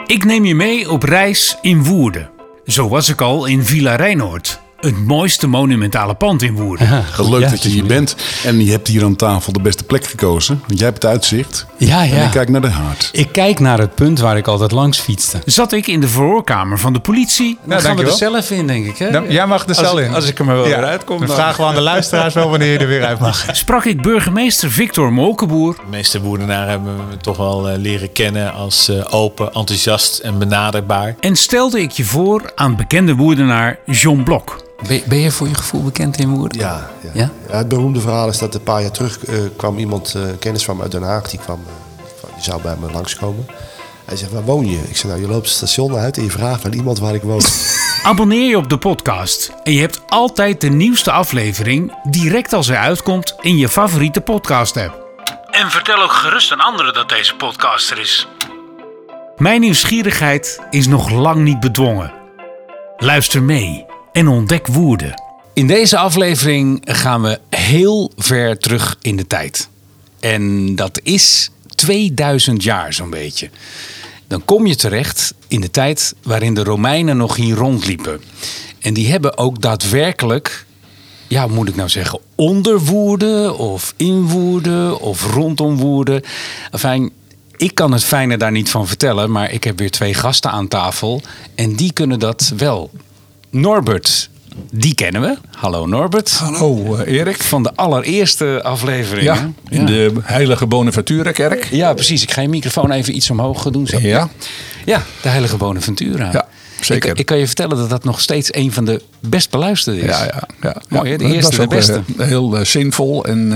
Ik neem je mee op reis in Woerden. Zo was ik al in Villa Rijnoord. Het mooiste monumentale pand in Woerden. Leuk dat je hier bent. En je hebt hier aan tafel de beste plek gekozen. Want jij hebt het uitzicht. Ja. En ik kijk naar de haard. Ik kijk naar het punt waar ik altijd langs fietste. Zat ik in de verhoorkamer van de politie. Dan gaan we er zelf in, denk ik. Hè? Jij mag er zelf in. Als ik er maar wel weer uitkom. Dan vragen we aan de luisteraars wel wanneer je er weer uit mag. Sprak ik burgemeester Victor Molkenboer. De meeste Woerdenaren hebben me toch wel leren kennen als open, enthousiast en benaderbaar. En stelde ik je voor aan bekende Woerdenaar John Blok. Ben je voor je gevoel bekend in Woerden? Ja? Ja? Het beroemde verhaal is dat een paar jaar terug kwam iemand, kennis van me uit Den Haag, die zou bij me langskomen. Hij zegt, waar woon je? Ik zeg, nou, je loopt het station uit en je vraagt aan iemand waar ik woon. Abonneer je op de podcast en je hebt altijd de nieuwste aflevering direct als hij uitkomt in je favoriete podcast app. En vertel ook gerust aan anderen dat deze podcast er is. Mijn nieuwsgierigheid is nog lang niet bedwongen. Luister mee en ontdek Woerden. In deze aflevering gaan we heel ver terug in de tijd. En dat is 2000 jaar zo'n beetje. Dan kom je terecht in de tijd waarin de Romeinen nog hier rondliepen. En die hebben ook daadwerkelijk, ja, hoe moet ik nou zeggen, onder Woerden of in Woerden of rondom Woerden. Enfin, ik kan het fijne daar niet van vertellen, maar ik heb weer 2 gasten aan tafel en die kunnen dat wel. Norbert, die kennen we. Hallo Norbert. Hallo Erik. Van de allereerste aflevering. Ja, in de Heilige Bonaventura-kerk. Ja, precies. Ik ga je microfoon even iets omhoog doen. Zo. Ja. Ja, de Heilige Bonaventura. Ja, zeker. Ik kan je vertellen dat dat nog steeds een van de best beluisterde is. Ja. Mooi, hè? De Dat eerste, was de beste. ook heel zinvol en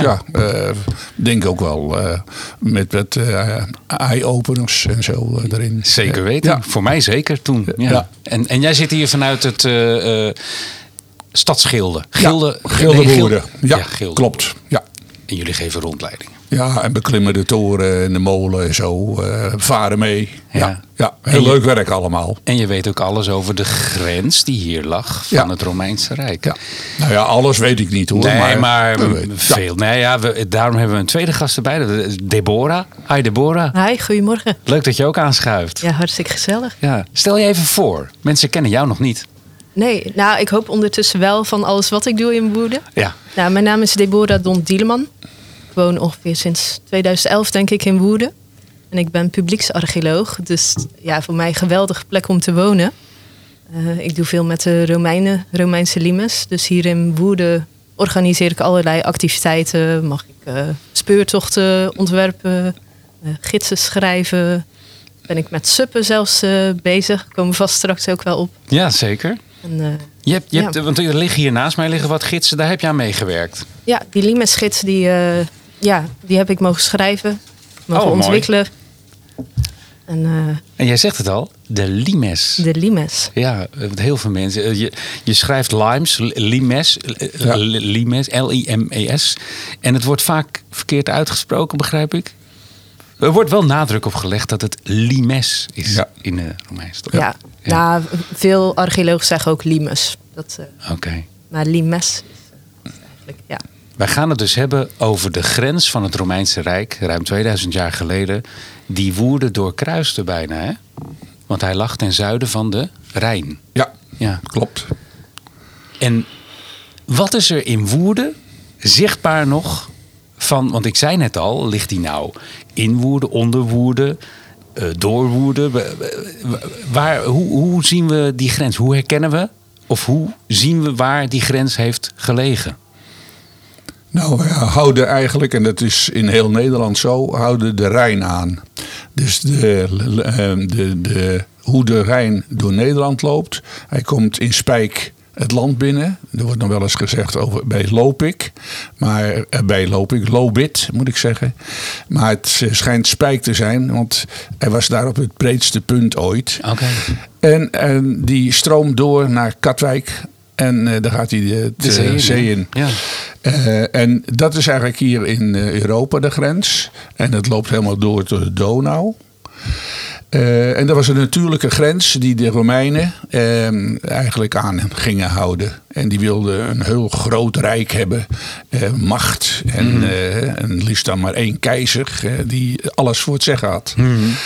denk ook wel met wat eye-openers en zo erin. Zeker weten. Ja. Voor mij zeker toen. Ja. Ja. En jij zit hier vanuit het Stadsgilde. Gilde Woerden. Ja, Gilde. klopt. Ja. En jullie geven rondleidingen. Ja, en beklimmen de toren en de molen en zo. Varen mee. Ja. Ja, heel leuk werk allemaal. En je weet ook alles over de grens die hier lag van het Romeinse Rijk. Ja. Nou ja, alles weet ik niet hoor. Nee, maar veel. Ja. Nee, ja, daarom hebben we een tweede gast erbij. Deborah. Hi Deborah. Hi, goedemorgen. Leuk dat je ook aanschuift. Ja, hartstikke gezellig. Ja. Stel je even voor. Mensen kennen jou nog niet. Nee, nou, ik hoop ondertussen wel van alles wat ik doe in Woerden. Ja. Nou, mijn naam is Deborah Dont-Dieleman. Ik woon ongeveer sinds 2011 denk ik in Woerden. En ik ben publieksarcheoloog. Dus ja, voor mij een geweldige plek om te wonen. Ik doe veel met de Romeinse limes. Dus hier in Woerden organiseer ik allerlei activiteiten. Mag ik speurtochten ontwerpen, gidsen schrijven. Ben ik met suppen zelfs bezig. Komen we vast straks ook wel op. Ja, zeker. En, je hebt, want er liggen hier naast mij liggen wat gidsen. Daar heb je aan meegewerkt. Ja, die limes-gids die heb ik mogen schrijven. Mogen ontwikkelen. En jij zegt het al, de limes. De limes. Ja, heel veel mensen. Je schrijft limes, limes, L-I-M-E-S. En het wordt vaak verkeerd uitgesproken, begrijp ik. Er wordt wel nadruk op gelegd dat het limes is in de Romeins. Ja. Nou, veel archeologen zeggen ook limes. Oké. Maar limes is eigenlijk, ja. Wij gaan het dus hebben over de grens van het Romeinse Rijk, ruim 2000 jaar geleden, die Woerden doorkruiste bijna, hè? Want hij lag ten zuiden van de Rijn. Ja, klopt. En wat is er in Woerden zichtbaar nog van, want ik zei net al, ligt die nou in Woerden, onder Woerden, door Woerden? Hoe zien we die grens? Hoe herkennen we of hoe zien we waar die grens heeft gelegen? Nou, we houden eigenlijk, en dat is in heel Nederland zo, houden de Rijn aan. Dus hoe de Rijn door Nederland loopt. Hij komt in Spijk het land binnen. Er wordt nog wel eens gezegd bij Lopik. Maar bij Lobit moet ik zeggen. Maar het schijnt Spijk te zijn, want hij was daar op het breedste punt ooit. Okay. En die stroomt door naar Katwijk. En daar gaat hij de zee in. Ja. En dat is eigenlijk hier in Europa de grens. En het loopt helemaal door tot de Donau. En dat was een natuurlijke grens die de Romeinen eigenlijk aan gingen houden. En die wilden een heel groot rijk hebben, macht. En liefst dan maar 1 keizer die alles voor het zeggen had.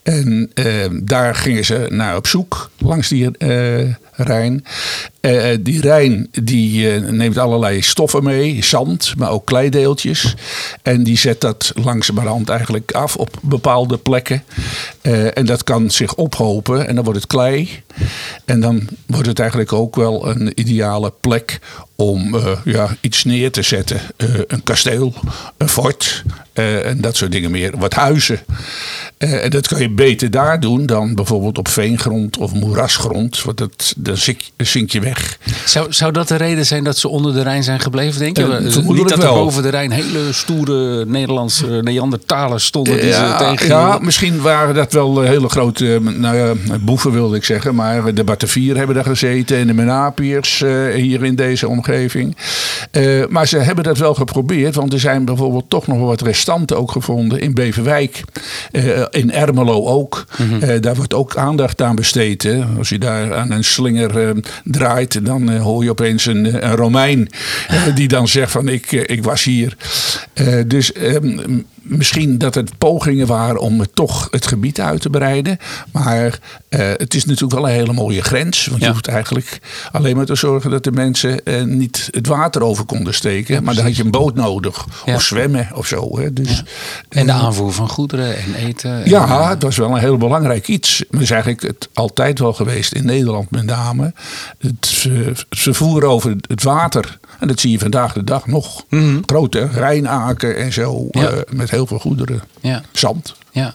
En daar gingen ze naar op zoek langs die Rijn. Die Rijn die neemt allerlei stoffen mee, zand, maar ook kleideeltjes. En die zet dat langzamerhand eigenlijk af op bepaalde plekken. En dat kan zich ophopen en dan wordt het klei. En dan wordt het eigenlijk ook wel een ideale plek om iets neer te zetten. Een kasteel, een fort en dat soort dingen meer. Wat huizen. En dat kan je beter daar doen dan bijvoorbeeld op veengrond of moerasgrond. Want dan zink je weg. Zou dat de reden zijn dat ze onder de Rijn zijn gebleven, denk je? Vermoedelijk Niet dat er wel. boven de Rijn hele stoere Nederlandse Neandertalers stonden die ze tegen. Ja, misschien waren dat wel hele grote boeven, wilde ik zeggen. Maar de Batavieren hebben daar gezeten en de Menapiërs hier in deze omgeving. Maar ze hebben dat wel geprobeerd. Want er zijn bijvoorbeeld toch nog wat restanten ook gevonden in Beverwijk. In Ermelo ook. Mm-hmm. Daar wordt ook aandacht aan besteed. Hè. Als je daar aan een slinger draait, dan hoor je opeens een Romein die dan zegt van ik was hier. Dus misschien dat het pogingen waren om toch het gebied uit te breiden. Maar het is natuurlijk wel een hele mooie grens. Want je hoeft eigenlijk alleen maar te zorgen dat de mensen niet het water over konden steken. Ja, maar dan had je een boot nodig. Ja. Of zwemmen of zo. Hè. Dus, en de aanvoer van goederen en eten. Ja, het was wel een heel belangrijk iets. Het is eigenlijk het altijd wel geweest in Nederland met name. Het vervoer over het water. En dat zie je vandaag de dag nog. Mm-hmm. Grote Rijnaken en zo. Ja. Met heel veel goederen. Ja. Zand. Ja.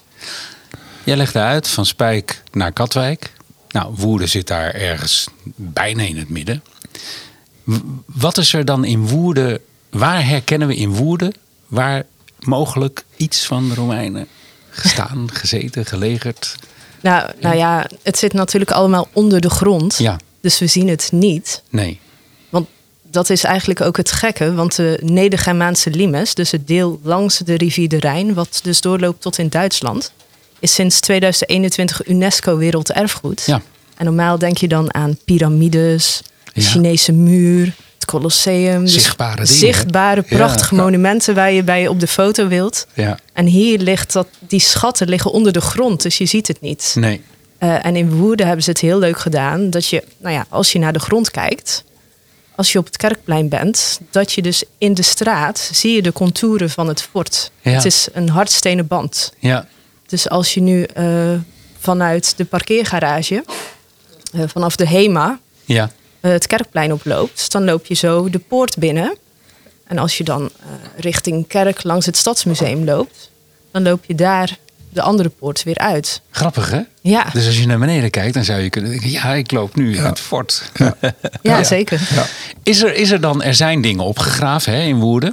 Jij legde uit van Spijk naar Katwijk. Nou, Woerden zit daar ergens bijna in het midden. Wat is er dan in Woerden? Waar herkennen we in Woerden waar mogelijk iets van de Romeinen gestaan, gezeten, gelegerd? Nou ja, het zit natuurlijk allemaal onder de grond. Ja. Dus we zien het niet. Nee. Want dat is eigenlijk ook het gekke. Want de Neder-Germaanse limes, dus het deel langs de rivier de Rijn, wat dus doorloopt tot in Duitsland, is sinds 2021 UNESCO Werelderfgoed. Ja. En normaal denk je dan aan piramides, de Chinese muur, het Colosseum. Zichtbare dingen. Zichtbare, prachtige monumenten waar je bij op de foto wilt. Ja. En hier ligt die schatten liggen onder de grond, dus je ziet het niet. Nee. En in Woerden hebben ze het heel leuk gedaan. Dat je, als je naar de grond kijkt, als je op het Kerkplein bent, dat je dus in de straat zie je de contouren van het fort. Ja. Het is een hardstenen band. Ja. Dus als je nu vanuit de parkeergarage, vanaf de HEMA, het Kerkplein oploopt, dan loop je zo de poort binnen. En als je dan richting Kerk langs het Stadsmuseum loopt, dan loop je daar de andere poort weer uit. Grappig, hè? Ja. Dus als je naar beneden kijkt, dan zou je kunnen denken, ja, ik loop nu in het fort. Ja, zeker. Ja. Er zijn dingen opgegraven hè, in Woerden.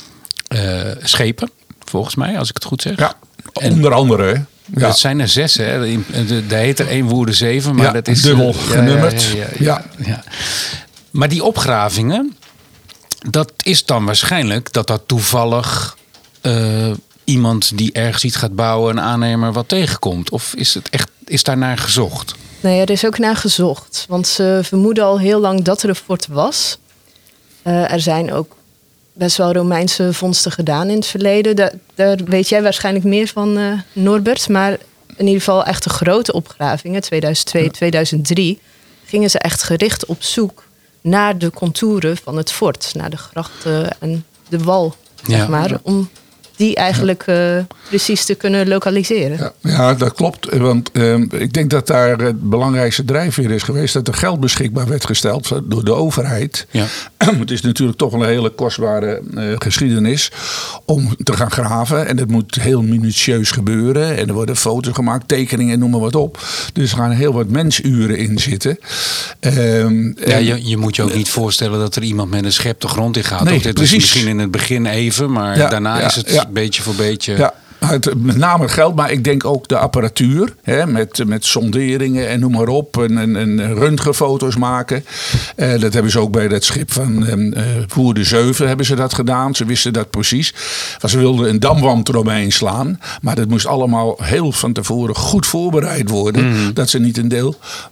Schepen, volgens mij, als ik het goed zeg. Ja, onder andere. Ja. Dat zijn er 6, hè? Er heet er 1 Woerden 7, maar dat is dubbel genummerd. Ja. Maar die opgravingen, dat is dan waarschijnlijk dat toevallig iemand die ergens iets gaat bouwen, een aannemer, wat tegenkomt. Of is daar naar gezocht? Nee, er is ook naar gezocht. Want ze vermoeden al heel lang dat er een fort was. Er zijn ook best wel Romeinse vondsten gedaan in het verleden. Daar weet jij waarschijnlijk meer van, Norbert. Maar in ieder geval echt de grote opgravingen, 2002, 2003... gingen ze echt gericht op zoek naar de contouren van het fort. Naar de grachten en de wal, zeg maar. Om die eigenlijk precies te kunnen lokaliseren. Ja, dat klopt. Want ik denk dat daar het belangrijkste drijfveer is geweest, dat er geld beschikbaar werd gesteld door de overheid. Ja. Het is natuurlijk toch een hele kostbare geschiedenis om te gaan graven. En het moet heel minutieus gebeuren. En er worden foto's gemaakt, tekeningen, noem maar wat op. Dus er gaan heel wat mensuren in zitten. Je moet je ook niet voorstellen dat er iemand met een schep de grond in gaat. Nee, dit precies. is misschien in het begin even, maar daarna is het beetje voor beetje. Ja. Met name het geld, maar ik denk ook de apparatuur. Hè, met sonderingen en noem maar op. En röntgenfoto's maken. Dat hebben ze ook bij dat schip van Woerden 7 hebben ze dat gedaan. Ze wisten dat precies. Want ze wilden een damwand eromheen slaan. Maar dat moest allemaal heel van tevoren goed voorbereid worden. Mm. Dat ze niet een deel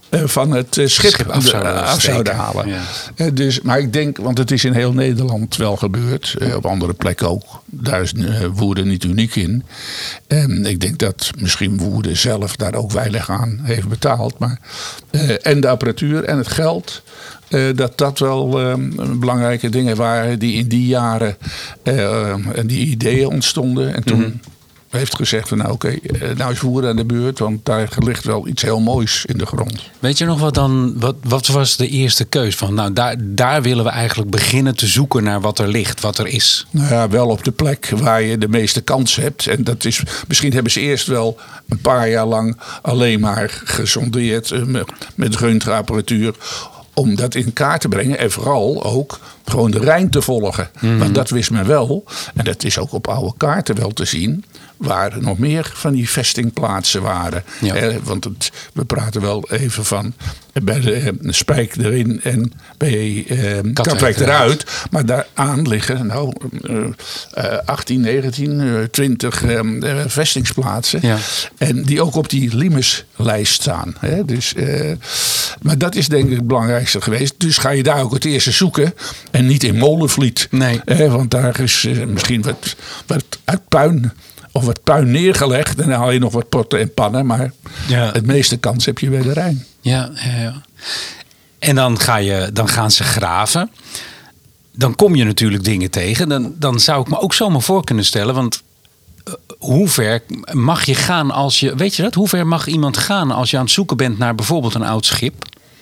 van het schip af zouden steken. halen. Ja. Dus, maar ik denk, want het is in heel Nederland wel gebeurd. Op andere plekken ook. Daar is Woerden niet uniek in. Ik denk dat misschien Woerden zelf daar ook weinig aan heeft betaald. Maar, en de apparatuur en het geld. Dat wel belangrijke dingen waren die in die jaren en die ideeën ontstonden. En toen heeft gezegd van nou is Woerden aan de beurt, want daar ligt wel iets heel moois in de grond. Weet je nog wat was de eerste keus van? Nou, daar willen we eigenlijk beginnen te zoeken naar wat er ligt, wat er is. Nou ja, wel op de plek waar je de meeste kans hebt. En dat is, misschien hebben ze eerst wel een paar jaar lang alleen maar gesondeerd met röntgenapparatuur om dat in kaart te brengen. En vooral ook gewoon de Rijn te volgen. Want dat wist men wel. En dat is ook op oude kaarten wel te zien. Waar er nog meer van die vestingplaatsen waren. Ja. Want we praten wel even van bij de Spijk erin en bij Katwijk eruit. Maar daaraan liggen 18, 19, 20 vestingsplaatsen. Ja. En die ook op die Limeslijst staan. Hè? Dus, maar dat is denk ik het belangrijkste geweest. Dus ga je daar ook het eerste zoeken. En niet in Molenvliet. Nee. Want daar is misschien wat uit puin. Of wat puin neergelegd. En dan haal je nog wat potten en pannen. Maar het meeste kans heb je bij de Rijn. Ja. En dan gaan ze graven. Dan kom je natuurlijk dingen tegen. Dan zou ik me ook zomaar voor kunnen stellen. Want hoe ver mag je gaan als je... Weet je dat? Hoe ver mag iemand gaan als je aan het zoeken bent naar bijvoorbeeld een oud schip?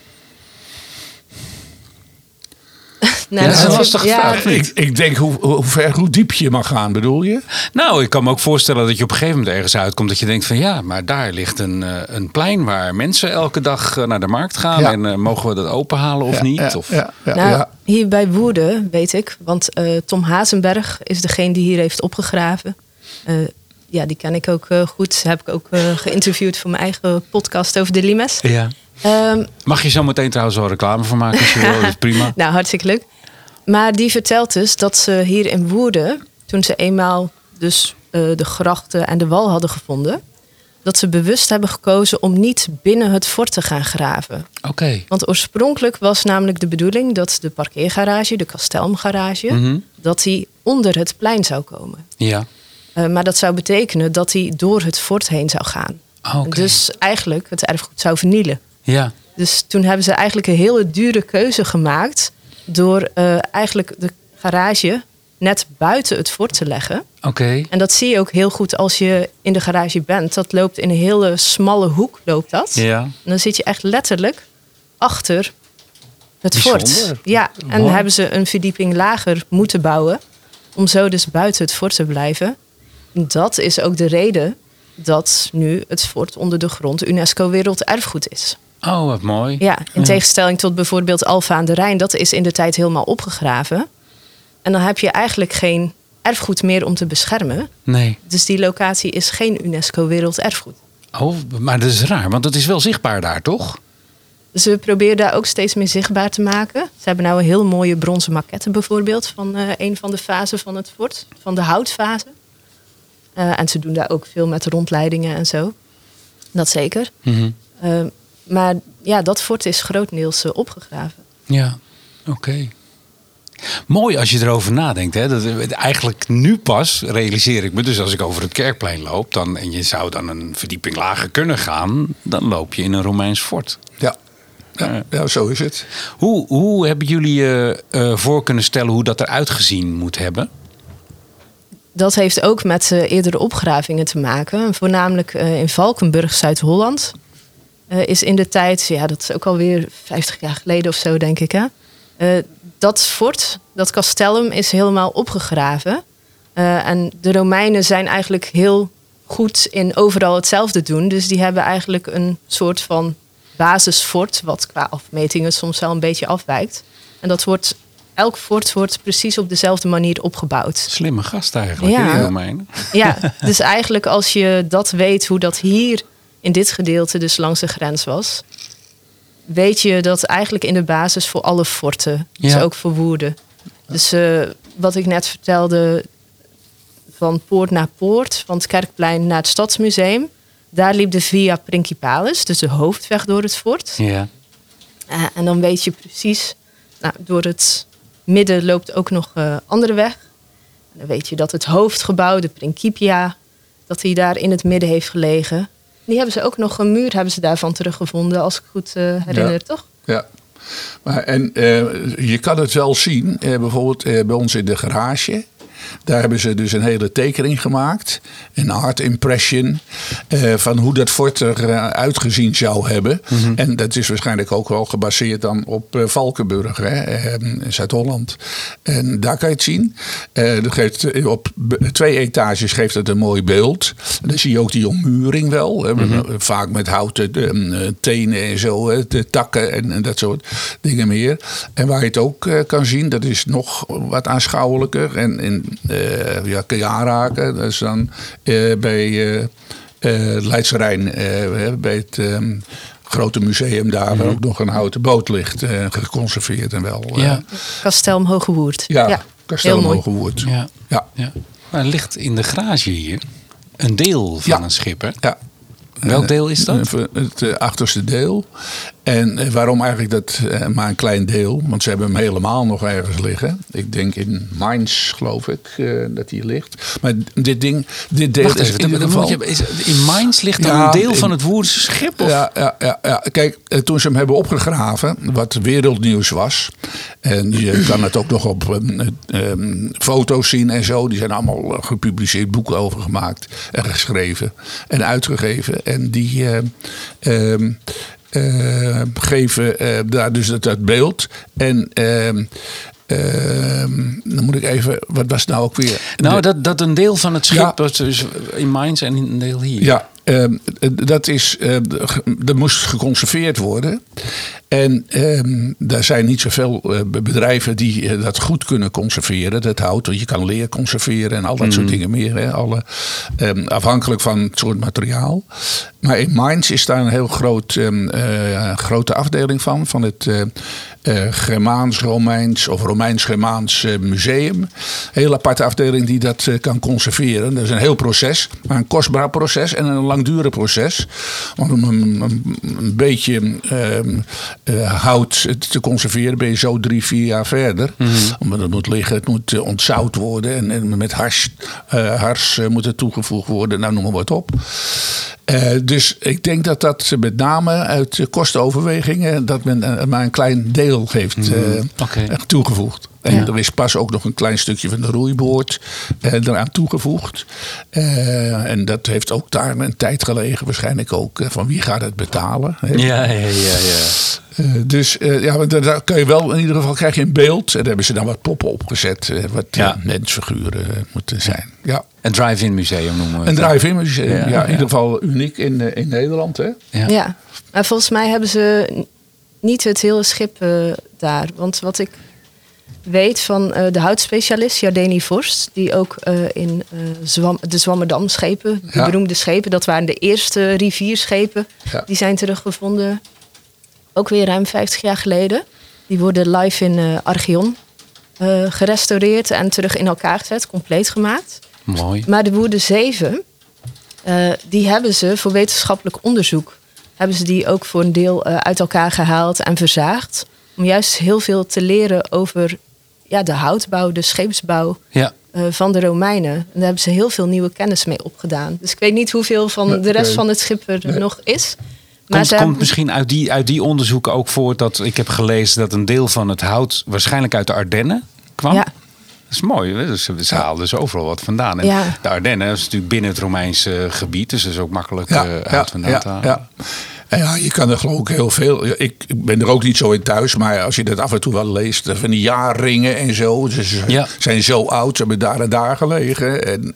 Nou, dat is een lastige vraag. Ik denk hoe diep je mag gaan, bedoel je? Nou, ik kan me ook voorstellen dat je op een gegeven moment ergens uitkomt dat je denkt van ja, maar daar ligt een plein waar mensen elke dag naar de markt gaan. Ja. En mogen we dat openhalen of niet? Hier bij Woerden weet ik, want Tom Hazenberg is degene die hier heeft opgegraven. Die ken ik ook goed. Heb ik ook geïnterviewd voor mijn eigen podcast over de Limes. Ja. Mag je zo meteen trouwens wel reclame voor maken als je wil, dat is prima. Nou, hartstikke leuk. Maar die vertelt dus dat ze hier in Woerden, toen ze eenmaal dus de grachten en de wal hadden gevonden, dat ze bewust hebben gekozen om niet binnen het fort te gaan graven. Okay. Want oorspronkelijk was namelijk de bedoeling dat de parkeergarage, de Kastelmgarage, dat die onder het plein zou komen. Ja. Maar dat zou betekenen dat die door het fort heen zou gaan. Okay. Dus eigenlijk het erfgoed zou vernielen. Ja. Dus toen hebben ze eigenlijk een hele dure keuze gemaakt door eigenlijk de garage net buiten het fort te leggen. Okay. En dat zie je ook heel goed als je in de garage bent. Dat loopt in een hele smalle hoek, loopt dat. Ja. En dan zit je echt letterlijk achter het fort. Ja, en Mooi. hebben ze een verdieping lager moeten bouwen om zo dus buiten het fort te blijven. Dat is ook de reden dat nu het fort onder de grond UNESCO Werelderfgoed is. Oh, wat mooi. Ja, in tegenstelling tot bijvoorbeeld Alphen aan de Rijn. Dat is in de tijd helemaal opgegraven. En dan heb je eigenlijk geen erfgoed meer om te beschermen. Nee. Dus die locatie is geen UNESCO Werelderfgoed. Oh, maar dat is raar, want het is wel zichtbaar daar, toch? Dus we proberen daar ook steeds meer zichtbaar te maken. Ze hebben nou een heel mooie bronzen maquette bijvoorbeeld van een van de fasen van het fort. Van de houtfase. En ze doen daar ook veel met rondleidingen en zo. Dat zeker. Mm-hmm. Maar ja, dat fort is grotendeels opgegraven. Ja, oké. Mooi als je erover nadenkt. Hè? Dat, eigenlijk nu pas realiseer ik me. Dus als ik over het Kerkplein loop en je zou dan een verdieping lager kunnen gaan, dan loop je in een Romeins fort. Ja, zo is het. Hoe hebben jullie je voor kunnen stellen hoe dat eruit gezien moet hebben? Dat heeft ook met eerdere opgravingen te maken. Voornamelijk in Valkenburg, Zuid-Holland. Is in de tijd, dat is ook alweer 50 jaar geleden of zo, denk ik. Hè? Dat fort, dat castellum, is helemaal opgegraven. En de Romeinen zijn eigenlijk heel goed in overal hetzelfde doen. Dus die hebben eigenlijk een soort van basisfort, wat qua afmetingen soms wel een beetje afwijkt. En elk fort wordt precies op dezelfde manier opgebouwd. Slimme gast eigenlijk, die Romeinen. Ja, dus eigenlijk als je dat weet, hoe dat hier in dit gedeelte dus langs de grens was, weet je dat eigenlijk in de basis voor alle forten, dus ook voor Woerden. Dus wat ik net vertelde, van poort naar poort, van het Kerkplein naar het Stadsmuseum, Daar liep de Via Principalis, dus de hoofdweg door het fort. Ja. En dan weet je precies, door het midden loopt ook nog andere weg. En dan weet je dat het hoofdgebouw, de Principia, dat die daar in het midden heeft gelegen. Die hebben ze ook nog een muur hebben ze daarvan teruggevonden, als ik goed herinner, toch? Ja. En je kan het wel zien, bijvoorbeeld bij ons in de garage. Daar hebben ze dus een hele tekening gemaakt. Een art impression. Van hoe dat fort eruit gezien zou hebben. Mm-hmm. En dat is waarschijnlijk ook wel gebaseerd dan op Valkenburg. Zuid-Holland. En daar kan je het zien. Dat geeft, op 2 etages geeft het een mooi beeld. En dan zie je ook die ommuring wel. Mm-hmm. Vaak met houten tenen en zo. De takken en dat soort dingen meer. En waar je het ook kan zien. Dat is nog wat aanschouwelijker. En kun je aanraken. Dat is dan bij Leidse Rijn, bij het grote museum daar, waar ook nog een houten boot ligt, geconserveerd en wel. Kasteel Omhogewoerd. Ja, Kasteel Omhogewoerd. Ja. Ja. Ja. Maar er ligt in de garage hier een deel van een schip, hè? Ja. Welk deel is dat? Het achterste deel. En waarom eigenlijk dat maar een klein deel? Want ze hebben hem helemaal nog ergens liggen. Ik denk in Mainz, geloof ik, dat hij ligt. Maar dit deel Wacht is even, in ieder geval... in Mainz ligt dan een deel van het Woerdense schip? Of? Ja. Kijk, toen ze hem hebben opgegraven, wat wereldnieuws was. En je kan het ook nog op foto's zien en zo. Die zijn allemaal gepubliceerd, boeken over gemaakt en geschreven en uitgegeven. En die geven daar dus dat beeld. En dan moet ik even... Wat was het nou ook weer? Nou, dat een deel van het schip was dus in Mainz en een deel hier. Ja, dat moest geconserveerd worden. En daar zijn niet zoveel bedrijven die dat goed kunnen conserveren. Dat hout, want je kan leer conserveren en al dat soort dingen meer. Hè. Afhankelijk van het soort materiaal. Maar in Mainz is daar een heel grote afdeling van het Germaans-Romeins of Romeins-Germaans museum. Een hele aparte afdeling die dat kan conserveren. Dat is een heel proces, maar een kostbaar proces en een langdurig proces. Want om een beetje hout te conserveren ben je zo 3-4 jaar verder. Mm-hmm. Omdat het moet liggen, het moet ontzout worden en met hars moet het toegevoegd worden. Nou, noem maar wat op. Dus ik denk dat met name uit kostenoverwegingen dat men maar een klein deel heeft toegevoegd. En er is pas ook nog een klein stukje van de roeiboord eraan toegevoegd. En dat heeft ook daar een tijd gelegen waarschijnlijk ook. Van wie gaat het betalen? Ja. Dus daar kun je wel, in ieder geval krijg je een beeld. En daar hebben ze dan wat poppen opgezet. Wat mensfiguren moeten zijn. Ja. Een drive-in museum noemen we het. Een drive-in museum, in ieder geval uniek in Nederland. Hè? Ja, maar volgens mij hebben ze niet het hele schip daar. Want wat ik weet van de houtspecialist Jardeni Vorst, die ook in de Zwammerdam schepen, de beroemde schepen, dat waren de eerste rivierschepen, die zijn teruggevonden. Ook weer ruim 50 jaar geleden. Die worden live in Archeon gerestaureerd en terug in elkaar gezet, compleet gemaakt. Mooi. Maar de Woerden 7, die hebben ze voor wetenschappelijk onderzoek, hebben ze die ook voor een deel uit elkaar gehaald en verzaagd. Om juist heel veel te leren over de houtbouw, de scheepsbouw van de Romeinen. En daar hebben ze heel veel nieuwe kennis mee opgedaan. Dus ik weet niet hoeveel van de rest van het schip er nog is. Komt misschien uit die onderzoeken ook voort dat ik heb gelezen dat een deel van het hout waarschijnlijk uit de Ardennen kwam? Ja. Dat is mooi. Hè? Dus ze haalden dus overal wat vandaan. En de Ardennen is natuurlijk binnen het Romeinse gebied. Dus dat is ook makkelijk hout vandaan te halen. Ja. Ja, je kan er geloof ik heel veel. Ik ben er ook niet zo in thuis, maar als je dat af en toe wel leest, van die jaarringen en zo. Ze zijn zo oud, ze hebben daar en daar gelegen. En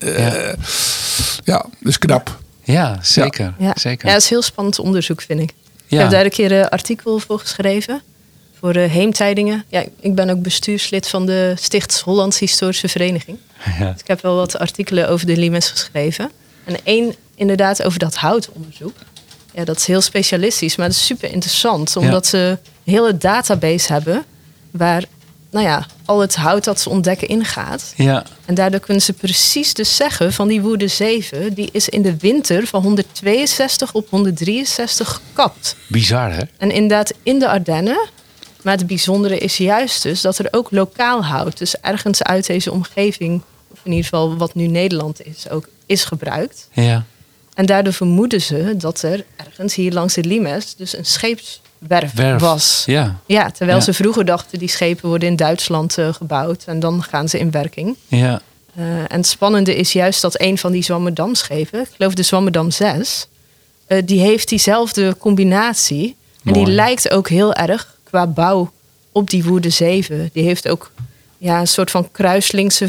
dat is knap. Ja, zeker. Ja, zeker. Dat is heel spannend onderzoek, vind ik. Ik heb daar een keer een artikel voor geschreven. Voor Heemtijdingen. Ja, ik ben ook bestuurslid van de Stichts Hollands Historische Vereniging. Ja. Dus ik heb wel wat artikelen over de Limes geschreven. En één inderdaad over dat houtonderzoek. Ja, dat is heel specialistisch, maar dat is super interessant. Omdat ze een hele database hebben waar al het hout dat ze ontdekken ingaat. Ja. En daardoor kunnen ze precies dus zeggen van die Woerden 7... die is in de winter van 162 op 163 gekapt. Bizar, hè? En inderdaad in de Ardennen. Maar het bijzondere is juist dus dat er ook lokaal hout... dus ergens uit deze omgeving, of in ieder geval wat nu Nederland is... ook is gebruikt. Ja. En daardoor vermoeden ze dat er ergens hier langs de Limes... dus een scheepswerf was. Ja. Terwijl ze vroeger dachten... die schepen worden in Duitsland gebouwd... en dan gaan ze in werking. Ja. En het spannende is juist dat een van die Zwammerdam-schepen... ik geloof de Zwammerdam 6... die heeft diezelfde combinatie. En die lijkt ook heel erg qua bouw op die Woerden 7. Die heeft ook een soort van kruislinkse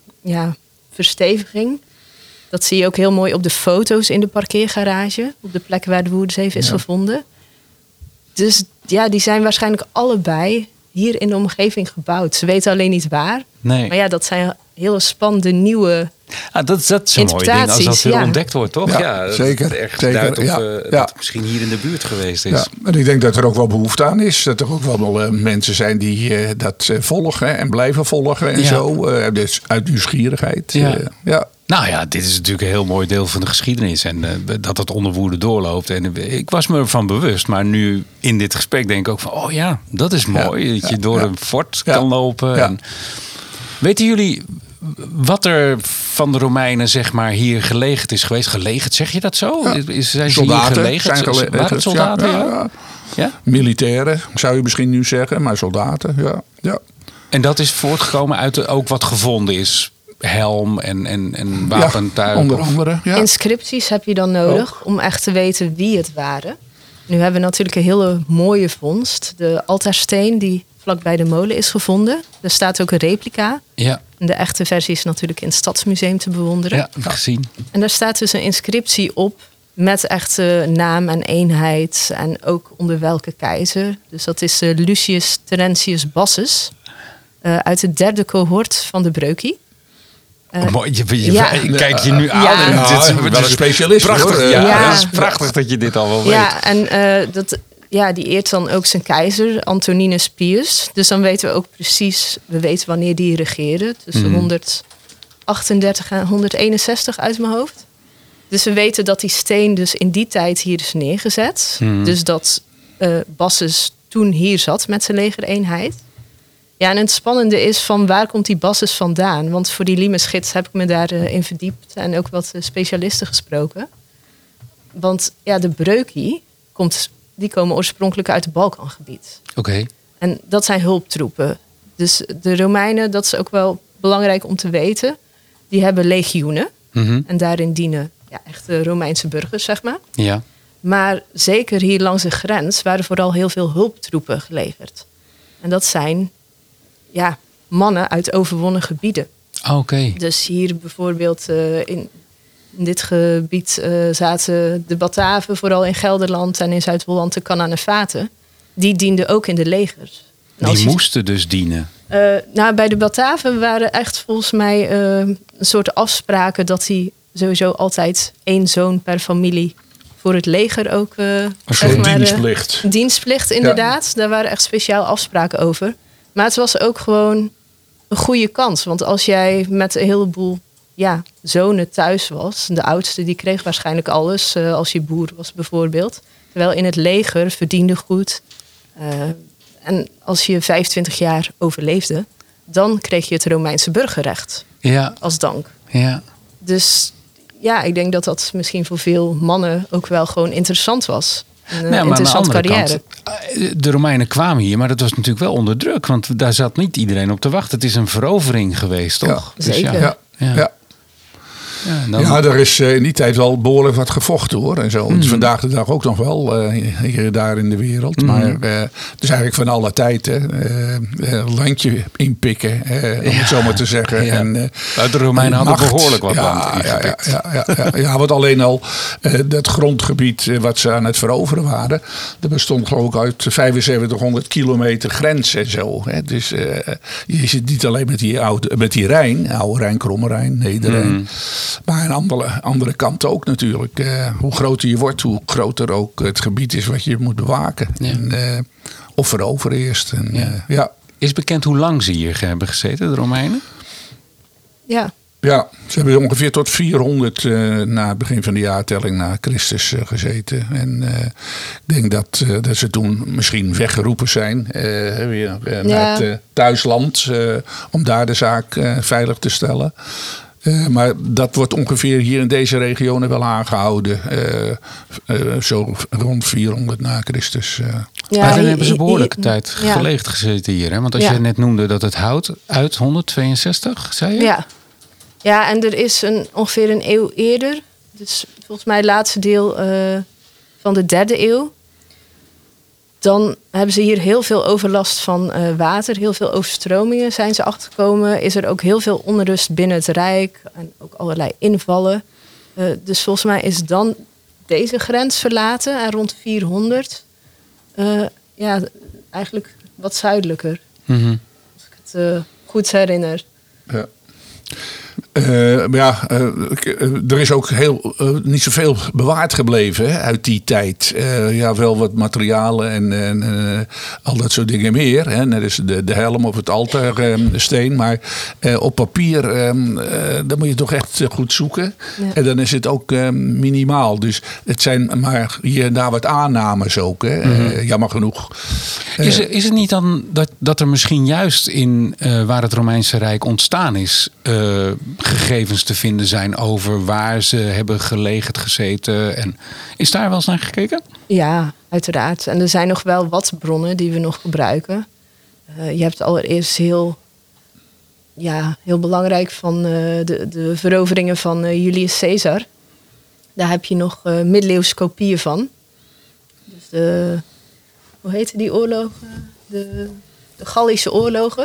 versteviging. Dat zie je ook heel mooi op de foto's in de parkeergarage. Op de plek waar de Woerden 7 is gevonden. Dus die zijn waarschijnlijk allebei hier in de omgeving gebouwd. Ze weten alleen niet waar. Nee. Maar dat zijn hele spannende nieuwe dat is een mooi ding als dat weer ontdekt wordt, toch? Ja, zeker. Dat erg duidt op dat het misschien hier in de buurt geweest is. Ja, en ik denk dat er ook wel behoefte aan is. Dat er ook wel mensen zijn die dat volgen en blijven volgen en zo. Dus uit nieuwsgierigheid. Nou ja, dit is natuurlijk een heel mooi deel van de geschiedenis. En dat het onder Woerden doorloopt. En ik was me ervan bewust. Maar nu in dit gesprek denk ik ook van... dat is mooi. Dat je door een fort kan lopen. Ja. En weten jullie wat er van de Romeinen zeg maar hier gelegerd is geweest? Gelegerd, zeg je dat zo? Ja. Zijn ze soldaten hier gelegerd? Waren het soldaten? Ja? Militairen, zou je misschien nu zeggen. Maar soldaten, ja. En dat is voortgekomen uit ook wat gevonden is... helm en wapentuig. Onder andere. Ja. Inscripties heb je dan nodig om echt te weten wie het waren. Nu hebben we natuurlijk een hele mooie vondst. De altaarsteen die vlakbij de molen is gevonden. Er staat ook een replica. Ja. En de echte versie is natuurlijk in het Stadsmuseum te bewonderen. Ja, heb ik gezien. En daar staat dus een inscriptie op met echte naam en eenheid. En ook onder welke keizer. Dus dat is Lucius Terentius Bassus. Uit de 3e cohort van de Breukie. Mooi, kijk je nu aan. Ja. Wel een specialist, prachtig, hoor. Het is prachtig dat je dit al wel weet. Ja, en die eert dan ook zijn keizer, Antoninus Pius. Dus dan weten we ook precies, wanneer die regeerde. Tussen 138 en 161 uit mijn hoofd. Dus we weten dat die steen dus in die tijd hier is neergezet. Dus dat Bassus toen hier zat met zijn legereenheid. Ja, en het spannende is van waar komt die Bassus vandaan? Want voor die Limes-gids heb ik me daarin verdiept en ook wat specialisten gesproken. Want de Breukie die komen oorspronkelijk uit het Balkangebied. Oké. En dat zijn hulptroepen. Dus de Romeinen, dat is ook wel belangrijk om te weten. Die hebben legioenen. En daarin dienen echte Romeinse burgers, zeg maar. Ja. Maar zeker hier langs de grens waren vooral heel veel hulptroepen geleverd. En dat zijn mannen uit overwonnen gebieden. Oké. Dus hier bijvoorbeeld in dit gebied zaten de Bataven, vooral in Gelderland en in Zuid-Holland, de Cananefaten. Die dienden ook in de legers. Die moesten dus dienen? Bij de Bataven waren echt volgens mij een soort afspraken dat die sowieso altijd 1 zoon per familie voor het leger ook... een soort dienstplicht. Dienstplicht, inderdaad. Ja. Daar waren echt speciaal afspraken over. Maar het was ook gewoon een goede kans. Want als jij met een heleboel zonen thuis was... de oudste die kreeg waarschijnlijk alles als je boer was bijvoorbeeld. Terwijl in het leger verdiende goed. En als je 25 jaar overleefde... dan kreeg je het Romeinse burgerrecht als dank. Ja. Dus ik denk dat dat misschien voor veel mannen ook wel gewoon interessant was. Een interessante carrière. Kant, de Romeinen kwamen hier, maar dat was natuurlijk wel onder druk. Want daar zat niet iedereen op te wachten. Het is een verovering geweest, toch? Ja, zeker. Ja. Daar is in die tijd wel behoorlijk wat gevochten, hoor. En zo. Dus vandaag de dag ook nog wel hier daar in de wereld. Maar het is eigenlijk van alle tijd. Landje inpikken, om het zo maar te zeggen. Ja. En, de Romeinen hadden behoorlijk wat land ingepikt. Ja, want alleen al dat grondgebied wat ze aan het veroveren waren. Dat bestond geloof ik uit 7500 kilometer grens en zo. Dus je zit niet alleen met die Rijn. Oude Rijn, Kromme Rijn, Nederrijn. Maar aan andere kant ook natuurlijk. Hoe groter je wordt, hoe groter ook het gebied is wat je moet bewaken. Ja. Of veroveren eerst. En, Is bekend hoe lang ze hier hebben gezeten, de Romeinen? Ja. Ja, ze hebben ongeveer tot 400 na het begin van de jaartelling na Christus gezeten. En ik denk dat ze toen misschien weggeroepen zijn weer naar het thuisland. Om daar de zaak veilig te stellen. Maar dat wordt ongeveer hier in deze regionen wel aangehouden. Zo rond 400 na Christus. Maar dan hebben ze behoorlijke tijd gelegen gezeten hier. Hè? Want als je net noemde dat het houdt uit 162, zei je? Ja, en er is ongeveer een eeuw eerder. Dus volgens mij het laatste deel van de 3e eeuw. Dan hebben ze hier heel veel overlast van water. Heel veel overstromingen zijn ze achtergekomen. Is er ook heel veel onrust binnen het Rijk. En ook allerlei invallen. Dus volgens mij is dan deze grens verlaten. En rond 400. Eigenlijk wat zuidelijker. Mm-hmm. Als ik het goed herinner. Ja. Er is ook niet zoveel bewaard gebleven uit die tijd. Wel wat materialen en al dat soort dingen meer. Hè. Net is de helm of het altaarsteen. Maar op papier, dan moet je toch echt goed zoeken. Ja. En dan is het ook minimaal. Dus het zijn maar hier en daar wat aannames ook. Hè. Mm-hmm. Jammer genoeg. Is het niet dan dat er misschien juist in waar het Romeinse Rijk ontstaan is... gegevens te vinden zijn over waar ze hebben gelegen, gezeten. En is daar wel eens naar gekeken? Ja, uiteraard. En er zijn nog wel wat bronnen die we nog gebruiken. Je hebt allereerst heel belangrijk van de veroveringen van Julius Caesar. Daar heb je nog middeleeuwse kopieën van. Dus hoe heette die oorlogen? De Gallische oorlogen.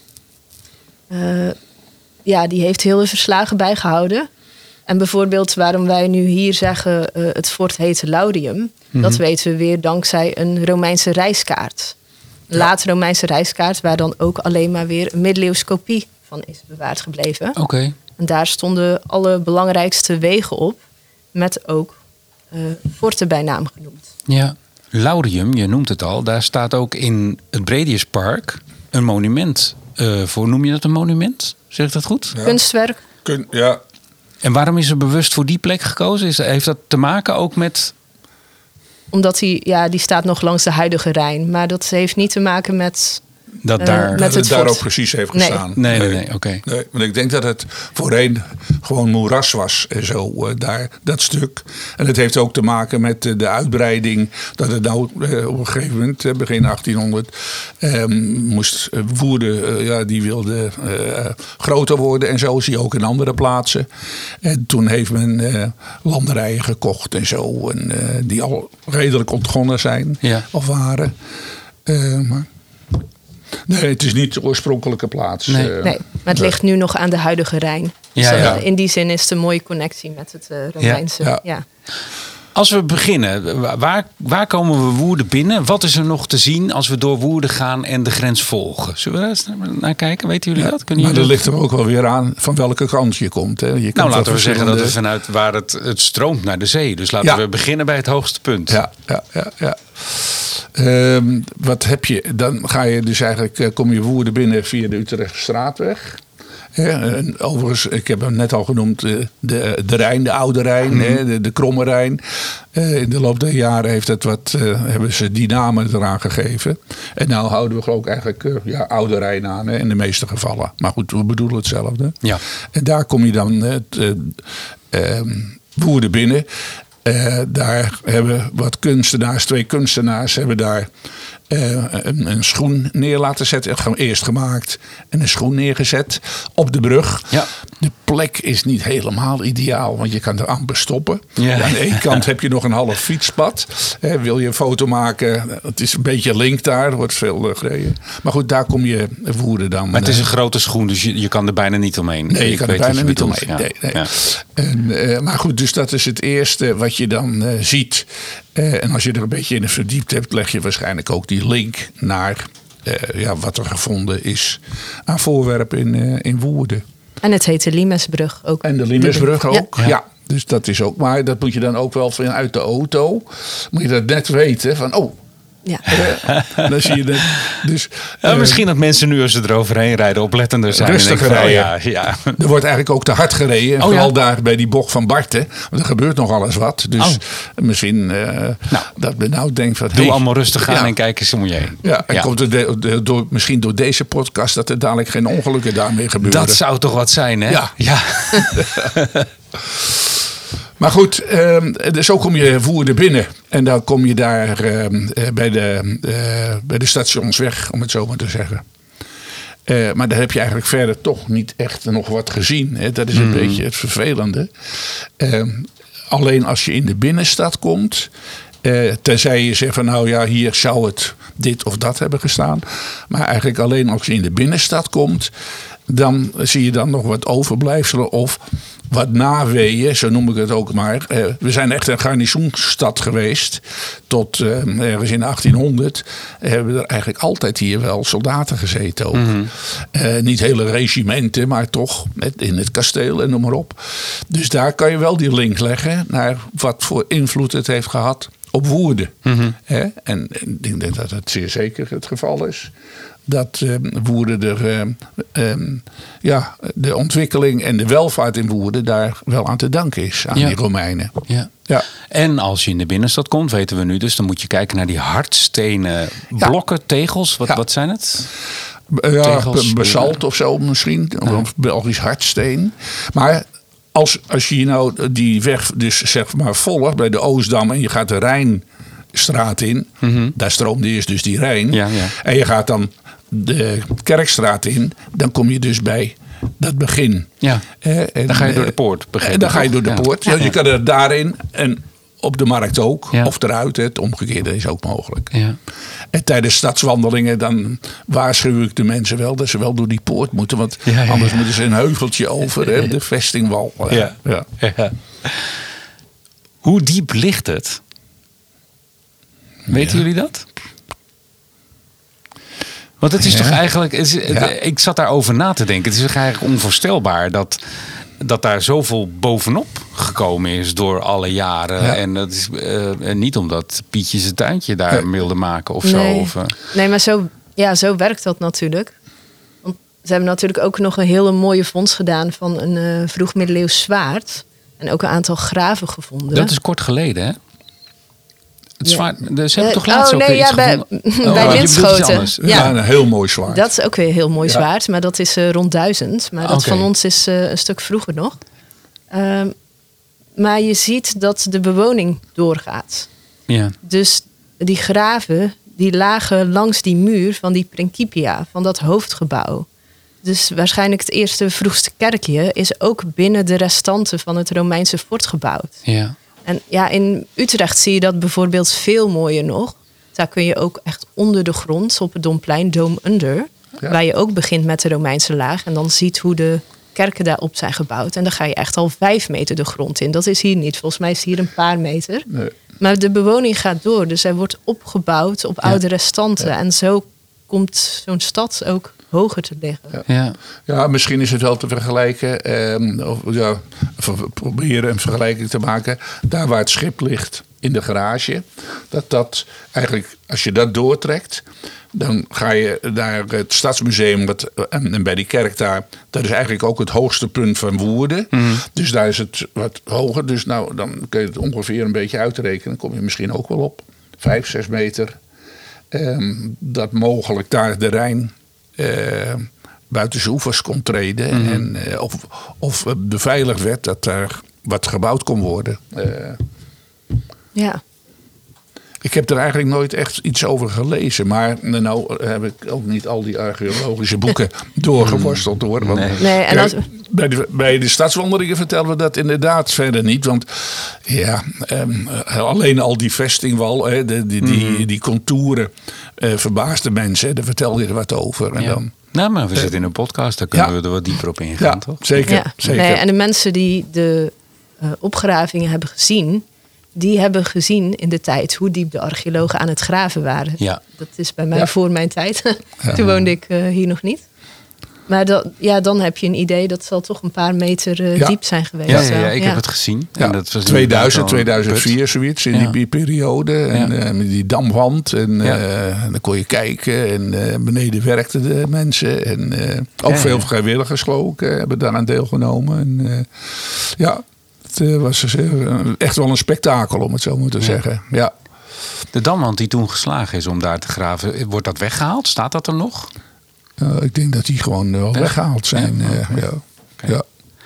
Die heeft heel de verslagen bijgehouden. En bijvoorbeeld waarom wij nu hier zeggen... het fort heet Laudium. Mm-hmm. Dat weten we weer dankzij een Romeinse reiskaart. Een late Romeinse reiskaart... waar dan ook alleen maar weer een middeleeuwse kopie van is bewaard gebleven. Okay. En daar stonden alle belangrijkste wegen op... met ook forten bij naam genoemd. Ja, Laudium, je noemt het al... daar staat ook in het Brediuspark een monument voor. Noem je dat een monument? Zeg ik dat goed? Ja. Kunstwerk. Ja. En waarom is er bewust voor die plek gekozen? Heeft dat te maken ook met... Omdat die staat nog langs de huidige Rijn. Maar dat heeft niet te maken met... Dat het daar ook precies heeft gestaan. Nee, oké. Nee, want ik denk dat het voorheen gewoon moeras was en zo, daar, dat stuk. En het heeft ook te maken met de uitbreiding. Dat het nou op een gegeven moment, begin 1800, moest Woerden, die wilde groter worden. En zo zie je ook in andere plaatsen. En toen heeft men landerijen gekocht en zo. En, die al redelijk ontgonnen zijn of waren. Maar... Nee, het is niet de oorspronkelijke plaats. Nee, maar het ligt nu nog aan de huidige Rijn. Dus in die zin is het een mooie connectie met het Romeinse. Ja. Als we beginnen, waar komen we Woerden binnen? Wat is er nog te zien als we door Woerden gaan en de grens volgen? Zullen we daar eens naar kijken? Weten jullie dat? Maar dat ligt er ook wel weer aan van welke kant je komt. Hè. Laten we zeggen dat we vanuit waar het stroomt naar de zee. Dus laten we beginnen bij het hoogste punt. Ja. Wat heb je? Dan ga je dus eigenlijk, kom je Woerden binnen via de Utrechtstraatweg. En overigens, ik heb hem net al genoemd, de Rijn, de Oude Rijn, de Kromme Rijn. In de loop der jaren hebben ze die namen eraan gegeven. En nou houden we geloof ik eigenlijk Oude Rijn aan in de meeste gevallen. Maar goed, we bedoelen hetzelfde. Ja. En daar kom je dan Woerden binnen. Daar hebben twee kunstenaars hebben daar een schoen neer laten zetten. Eerst gemaakt en een schoen neergezet op de brug. Ja. De plek is niet helemaal ideaal, want je kan er amper stoppen. Ja. Aan de ene kant heb je nog een half fietspad. Wil je een foto maken, het is een beetje link daar. Er wordt veel gereden. Maar goed, daar kom je Woerden dan. Maar het is een grote schoen, dus je kan er bijna niet omheen. Nee, je kan er bijna niet omheen. Ja. Nee. Ja. Maar goed, dus dat is het eerste wat je dan ziet. En als je er een beetje in verdiept hebt, leg je waarschijnlijk ook die link naar wat er gevonden is aan voorwerpen in Woerden. En het heet de Limesbrug ook. En de Limesbrug ook, ja. Dus dat is ook, maar dat moet je dan ook wel vanuit de auto. Moet je dat net weten van, Ja. Dan zie je dat. Dus, Misschien dat mensen nu als ze eroverheen rijden oplettender zijn. Rustiger en denken, rijden. ja. Er wordt eigenlijk ook te hard gereden. En vooral daar bij die bocht van Barten. Want er gebeurt nog alles wat. Dus misschien dat men nou denkt van... Doe allemaal rustig aan en kijk eens om je heen. Ja, en komt er misschien door deze podcast dat er dadelijk geen ongelukken daarmee gebeuren. Dat zou toch wat zijn, hè? Ja. Maar goed, zo kom je Woerden binnen. En dan kom je daar bij de stationsweg, om het zo maar te zeggen. Maar daar heb je eigenlijk verder toch niet echt nog wat gezien. Hè? Dat is een beetje het vervelende. Alleen als je in de binnenstad komt... tenzij je zegt van nou ja, hier zou het dit of dat hebben gestaan. Maar eigenlijk alleen als je in de binnenstad komt... dan zie je dan nog wat overblijfselen of wat naweeën, zo noem ik het ook maar. We zijn echt een garnizoensstad geweest. Tot ergens in 1800 hebben er eigenlijk altijd hier wel soldaten gezeten ook. Niet hele regimenten, maar toch in het kasteel en noem maar op. Dus daar kan je wel die link leggen naar wat voor invloed het heeft gehad op Woerden. En ik denk dat het zeer zeker het geval is. Dat Woerden de ontwikkeling en de welvaart in Woerden daar wel aan te danken is. Aan die Romeinen. Ja. En als je in de binnenstad komt, weten we nu dus, dan moet je kijken naar die hardstenen blokken, tegels. Wat zijn het? Tegels, basalt of zo misschien. Of Belgisch hardsteen. Maar als je nou die weg dus zeg maar volgt bij de Oostdam en je gaat de Rijnstraat in. Daar stroomde eerst dus die Rijn. En je gaat dan de Kerkstraat in. Dan kom je dus bij dat begin. Dan ga je door de poort. Dan ga je door de poort. Ja. Je kan er daarin en op de markt ook. Of eruit. Het omgekeerde is ook mogelijk. En tijdens stadswandelingen dan waarschuw ik de mensen wel dat ze wel door die poort moeten. Want anders moeten ze een heuveltje over. De vestingwal. Hoe diep ligt het? Weten jullie dat? Want het is toch eigenlijk... Ik zat daarover na te denken. Het is toch eigenlijk onvoorstelbaar dat daar zoveel bovenop gekomen is door alle jaren. En dat is niet omdat Pietje zijn tuintje daar wilde maken of zo. Nee, maar zo werkt dat natuurlijk. Want ze hebben natuurlijk ook nog een hele mooie vondst gedaan van een vroeg-middeleeuws zwaard. En ook een aantal graven gevonden. Dat is kort geleden, hè? Het zwaard, ze hebben toch laatst ook iets gevonden? Bij Winschoten. Ja, een heel mooi zwaard. Dat is ook weer een heel mooi zwaard. Maar dat is rond 1000. Maar dat van ons is een stuk vroeger nog. Maar je ziet dat de bewoning doorgaat. Dus die graven die lagen langs die muur van die Principia. Van dat hoofdgebouw. Dus waarschijnlijk het eerste vroegste kerkje is ook binnen de restanten van het Romeinse fort gebouwd. En in Utrecht zie je dat bijvoorbeeld veel mooier nog. Daar kun je ook echt onder de grond op het Domplein, Dome Under. Waar je ook begint met de Romeinse laag. En dan ziet hoe de kerken daarop zijn gebouwd. En dan ga je echt al 5 meter de grond in. Dat is hier niet. Volgens mij is het hier een paar meter. Nee. Maar de bewoning gaat door. Dus er wordt opgebouwd op oude restanten. En zo komt zo'n stad ook hoger te liggen. Ja, misschien is het wel te vergelijken. Proberen een vergelijking te maken. Daar waar het schip ligt in de garage. Dat eigenlijk, als je dat doortrekt. Dan ga je naar het Stadsmuseum. En bij die kerk daar. Dat is eigenlijk ook het hoogste punt van Woerden. Dus daar is het wat hoger. Dus nou, dan kun je het ongeveer een beetje uitrekenen. Dan kom je misschien ook wel op 5, 6 meter. Dat mogelijk daar de Rijn buiten zijn oevers kon treden. En of beveiligd werd dat er wat gebouwd kon worden. Ik heb er eigenlijk nooit echt iets over gelezen. Maar nou heb ik ook niet al die archeologische boeken doorgeworsteld hoor. Want, bij de stadswandelingen vertellen we dat inderdaad verder niet. Want alleen al die vestingwal, die contouren verbaasde mensen. Daar vertelde je er wat over. En dan, nou, maar we zitten in een podcast, daar kunnen we er wat dieper op ingaan, toch? Zeker. Nee, en de mensen die de opgravingen hebben gezien, die hebben gezien in de tijd hoe diep de archeologen aan het graven waren. Dat is bij mij voor mijn tijd. Toen woonde ik hier nog niet. Maar dan heb je een idee, dat zal toch een paar meter diep zijn geweest. Ja, ik heb het gezien. Ja, en dat was 2000, 2004 zoiets in die periode. En met die damwand. En dan kon je kijken. En beneden werkten de mensen. En ook veel vrijwilligers geloof ik hebben daaraan deelgenomen. En het was echt wel een spektakel om het zo maar te zeggen. Ja. De damwand die toen geslagen is om daar te graven, wordt dat weggehaald? Staat dat er nog? Ik denk dat die gewoon wel weggehaald zijn. Ja.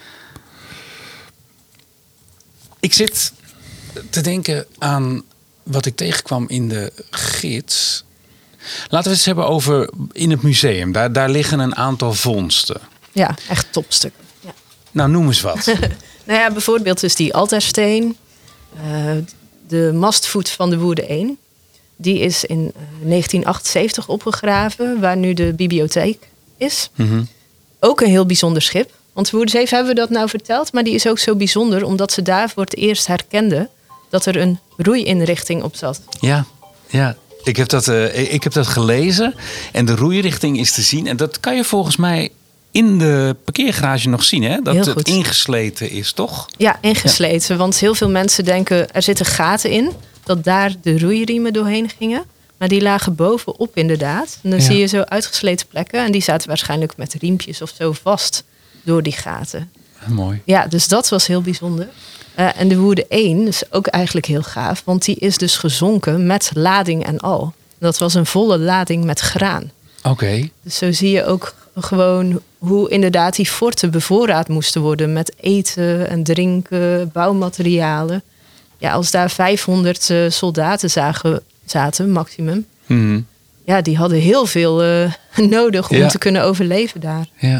Ik zit te denken aan wat ik tegenkwam in de gids. Laten we het eens hebben over in het museum. Daar liggen een aantal vondsten. Ja, echt topstukken. Ja. Nou, noem eens wat. Nou ja, bijvoorbeeld dus die altaarsteen. De mastvoet van de Woerden 1. Die is in 1978 opgegraven, waar nu de bibliotheek is. Mm-hmm. Ook een heel bijzonder schip. Want Woerden 7 hebben we dat nou verteld, maar die is ook zo bijzonder omdat ze daar voor het eerst herkenden dat er een roeiinrichting op zat. Ja. Ik heb dat gelezen en de roeirichting is te zien. En dat kan je volgens mij in de parkeergarage nog zien, hè? Dat het ingesleten is, toch? Ja, ingesleten. Ja. Want heel veel mensen denken, er zitten gaten in, dat daar de roeiriemen doorheen gingen. Maar die lagen bovenop inderdaad. En dan zie je zo uitgesleten plekken. En die zaten waarschijnlijk met riempjes of zo vast door die gaten. Mooi. Ja, dus dat was heel bijzonder. En de Woerden 1 is ook eigenlijk heel gaaf. Want die is dus gezonken met lading en al. Dat was een volle lading met graan. Oké. Dus zo zie je ook gewoon hoe inderdaad die forten bevoorraad moesten worden. Met eten en drinken, bouwmaterialen. Ja, als daar 500 soldaten zaten, maximum. Mm-hmm. Ja, die hadden heel veel nodig om te kunnen overleven daar. Ja.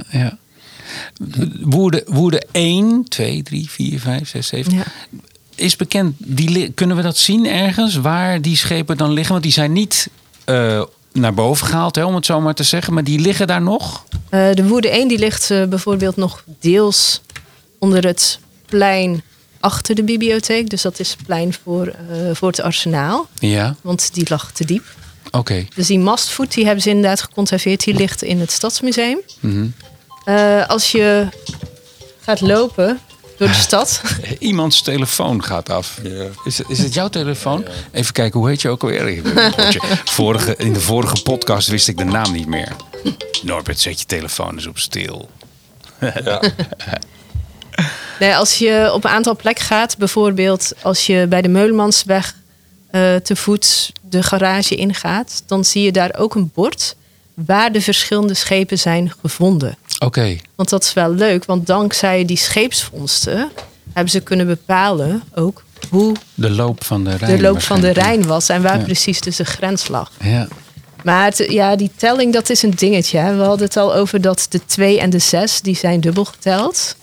Woerden 1, 2, 3, 4, 5, 6, 7. Ja. Is bekend, kunnen we dat zien ergens? Waar die schepen dan liggen? Want die zijn niet naar boven gehaald, om het zo maar te zeggen. Maar die liggen daar nog? De Woerden 1 die ligt bijvoorbeeld nog deels onder het plein achter de bibliotheek. Dus dat is het plein voor het arsenaal. Ja. Want die lag te diep. Oké. Dus die mastvoet die hebben ze inderdaad geconserveerd. Die ligt in het Stadsmuseum. Mm-hmm. Als je gaat lopen door de stad. Iemands telefoon gaat af. Ja. Is het jouw telefoon? Ja. Even kijken, hoe heet je ook alweer? In de vorige podcast wist ik de naam niet meer. Norbert, zet je telefoon eens op stil. Ja. Nee, als je op een aantal plekken gaat, bijvoorbeeld als je bij de Meulemansweg te voet de garage ingaat, dan zie je daar ook een bord waar de verschillende schepen zijn gevonden. Oké. Want dat is wel leuk, want dankzij die scheepsvondsten hebben ze kunnen bepalen ook hoe de loop van de Rijn was en waar precies dus de grens lag. Ja. Maar die telling, dat is een dingetje. Hè? We hadden het al over dat de 2 en de 6, die zijn dubbel geteld.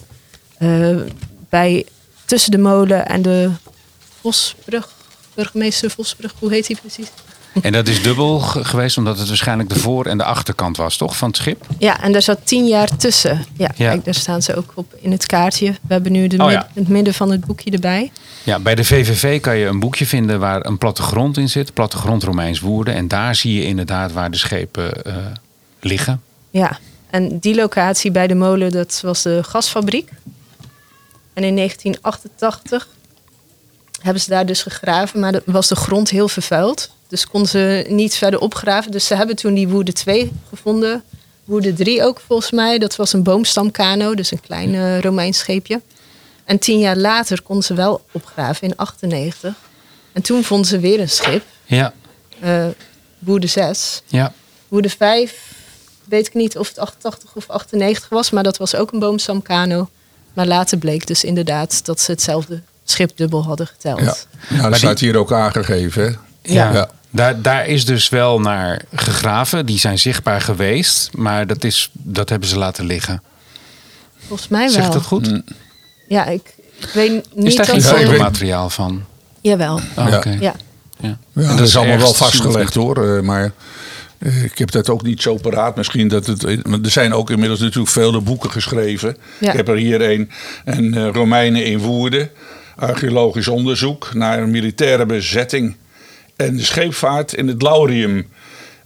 Tussen de molen en de Vosbrug, burgemeester Vosbrug, hoe heet die precies? En dat is dubbel geweest omdat het waarschijnlijk de voor- en de achterkant was, toch, van het schip? Ja, en daar zat 10 jaar tussen. Ja. Kijk, daar staan ze ook op in het kaartje. We hebben nu het midden van het boekje erbij. Ja, bij de VVV kan je een boekje vinden waar een plattegrond in zit. Plattegrond Romeins Woerden. En daar zie je inderdaad waar de schepen liggen. Ja, en die locatie bij de molen, dat was de gasfabriek. En in 1988 hebben ze daar dus gegraven, maar was de grond heel vervuild. Dus konden ze niet verder opgraven. Dus ze hebben toen die Woerden 2 gevonden. Woerden 3 ook volgens mij. Dat was een boomstamkano, dus een klein Romeins scheepje. En 10 jaar later konden ze wel opgraven in 1998. En toen vonden ze weer een schip. Ja. Woerden 6. Ja. Woerden 5, weet ik niet of het 88 of 98 was. Maar dat was ook een boomstamkano. Maar later bleek dus inderdaad dat ze hetzelfde schip dubbel hadden geteld. Ja, dat staat hier ook aangegeven, hè? Ja. Daar is dus wel naar gegraven. Die zijn zichtbaar geweest. Maar dat hebben ze laten liggen. Volgens mij wel. Zegt dat goed? Ja, ik weet niet. Is daar geen fotomateriaal van? Jawel. Oh, okay. Ja. En dat is allemaal wel vastgelegd hoor. Maar ik heb dat ook niet zo paraat. Misschien dat het. Er zijn ook inmiddels natuurlijk vele boeken geschreven. Ja. Ik heb er hier een Romeinen in Woerden. Archeologisch onderzoek naar een militaire bezetting en de scheepvaart in het Laurium.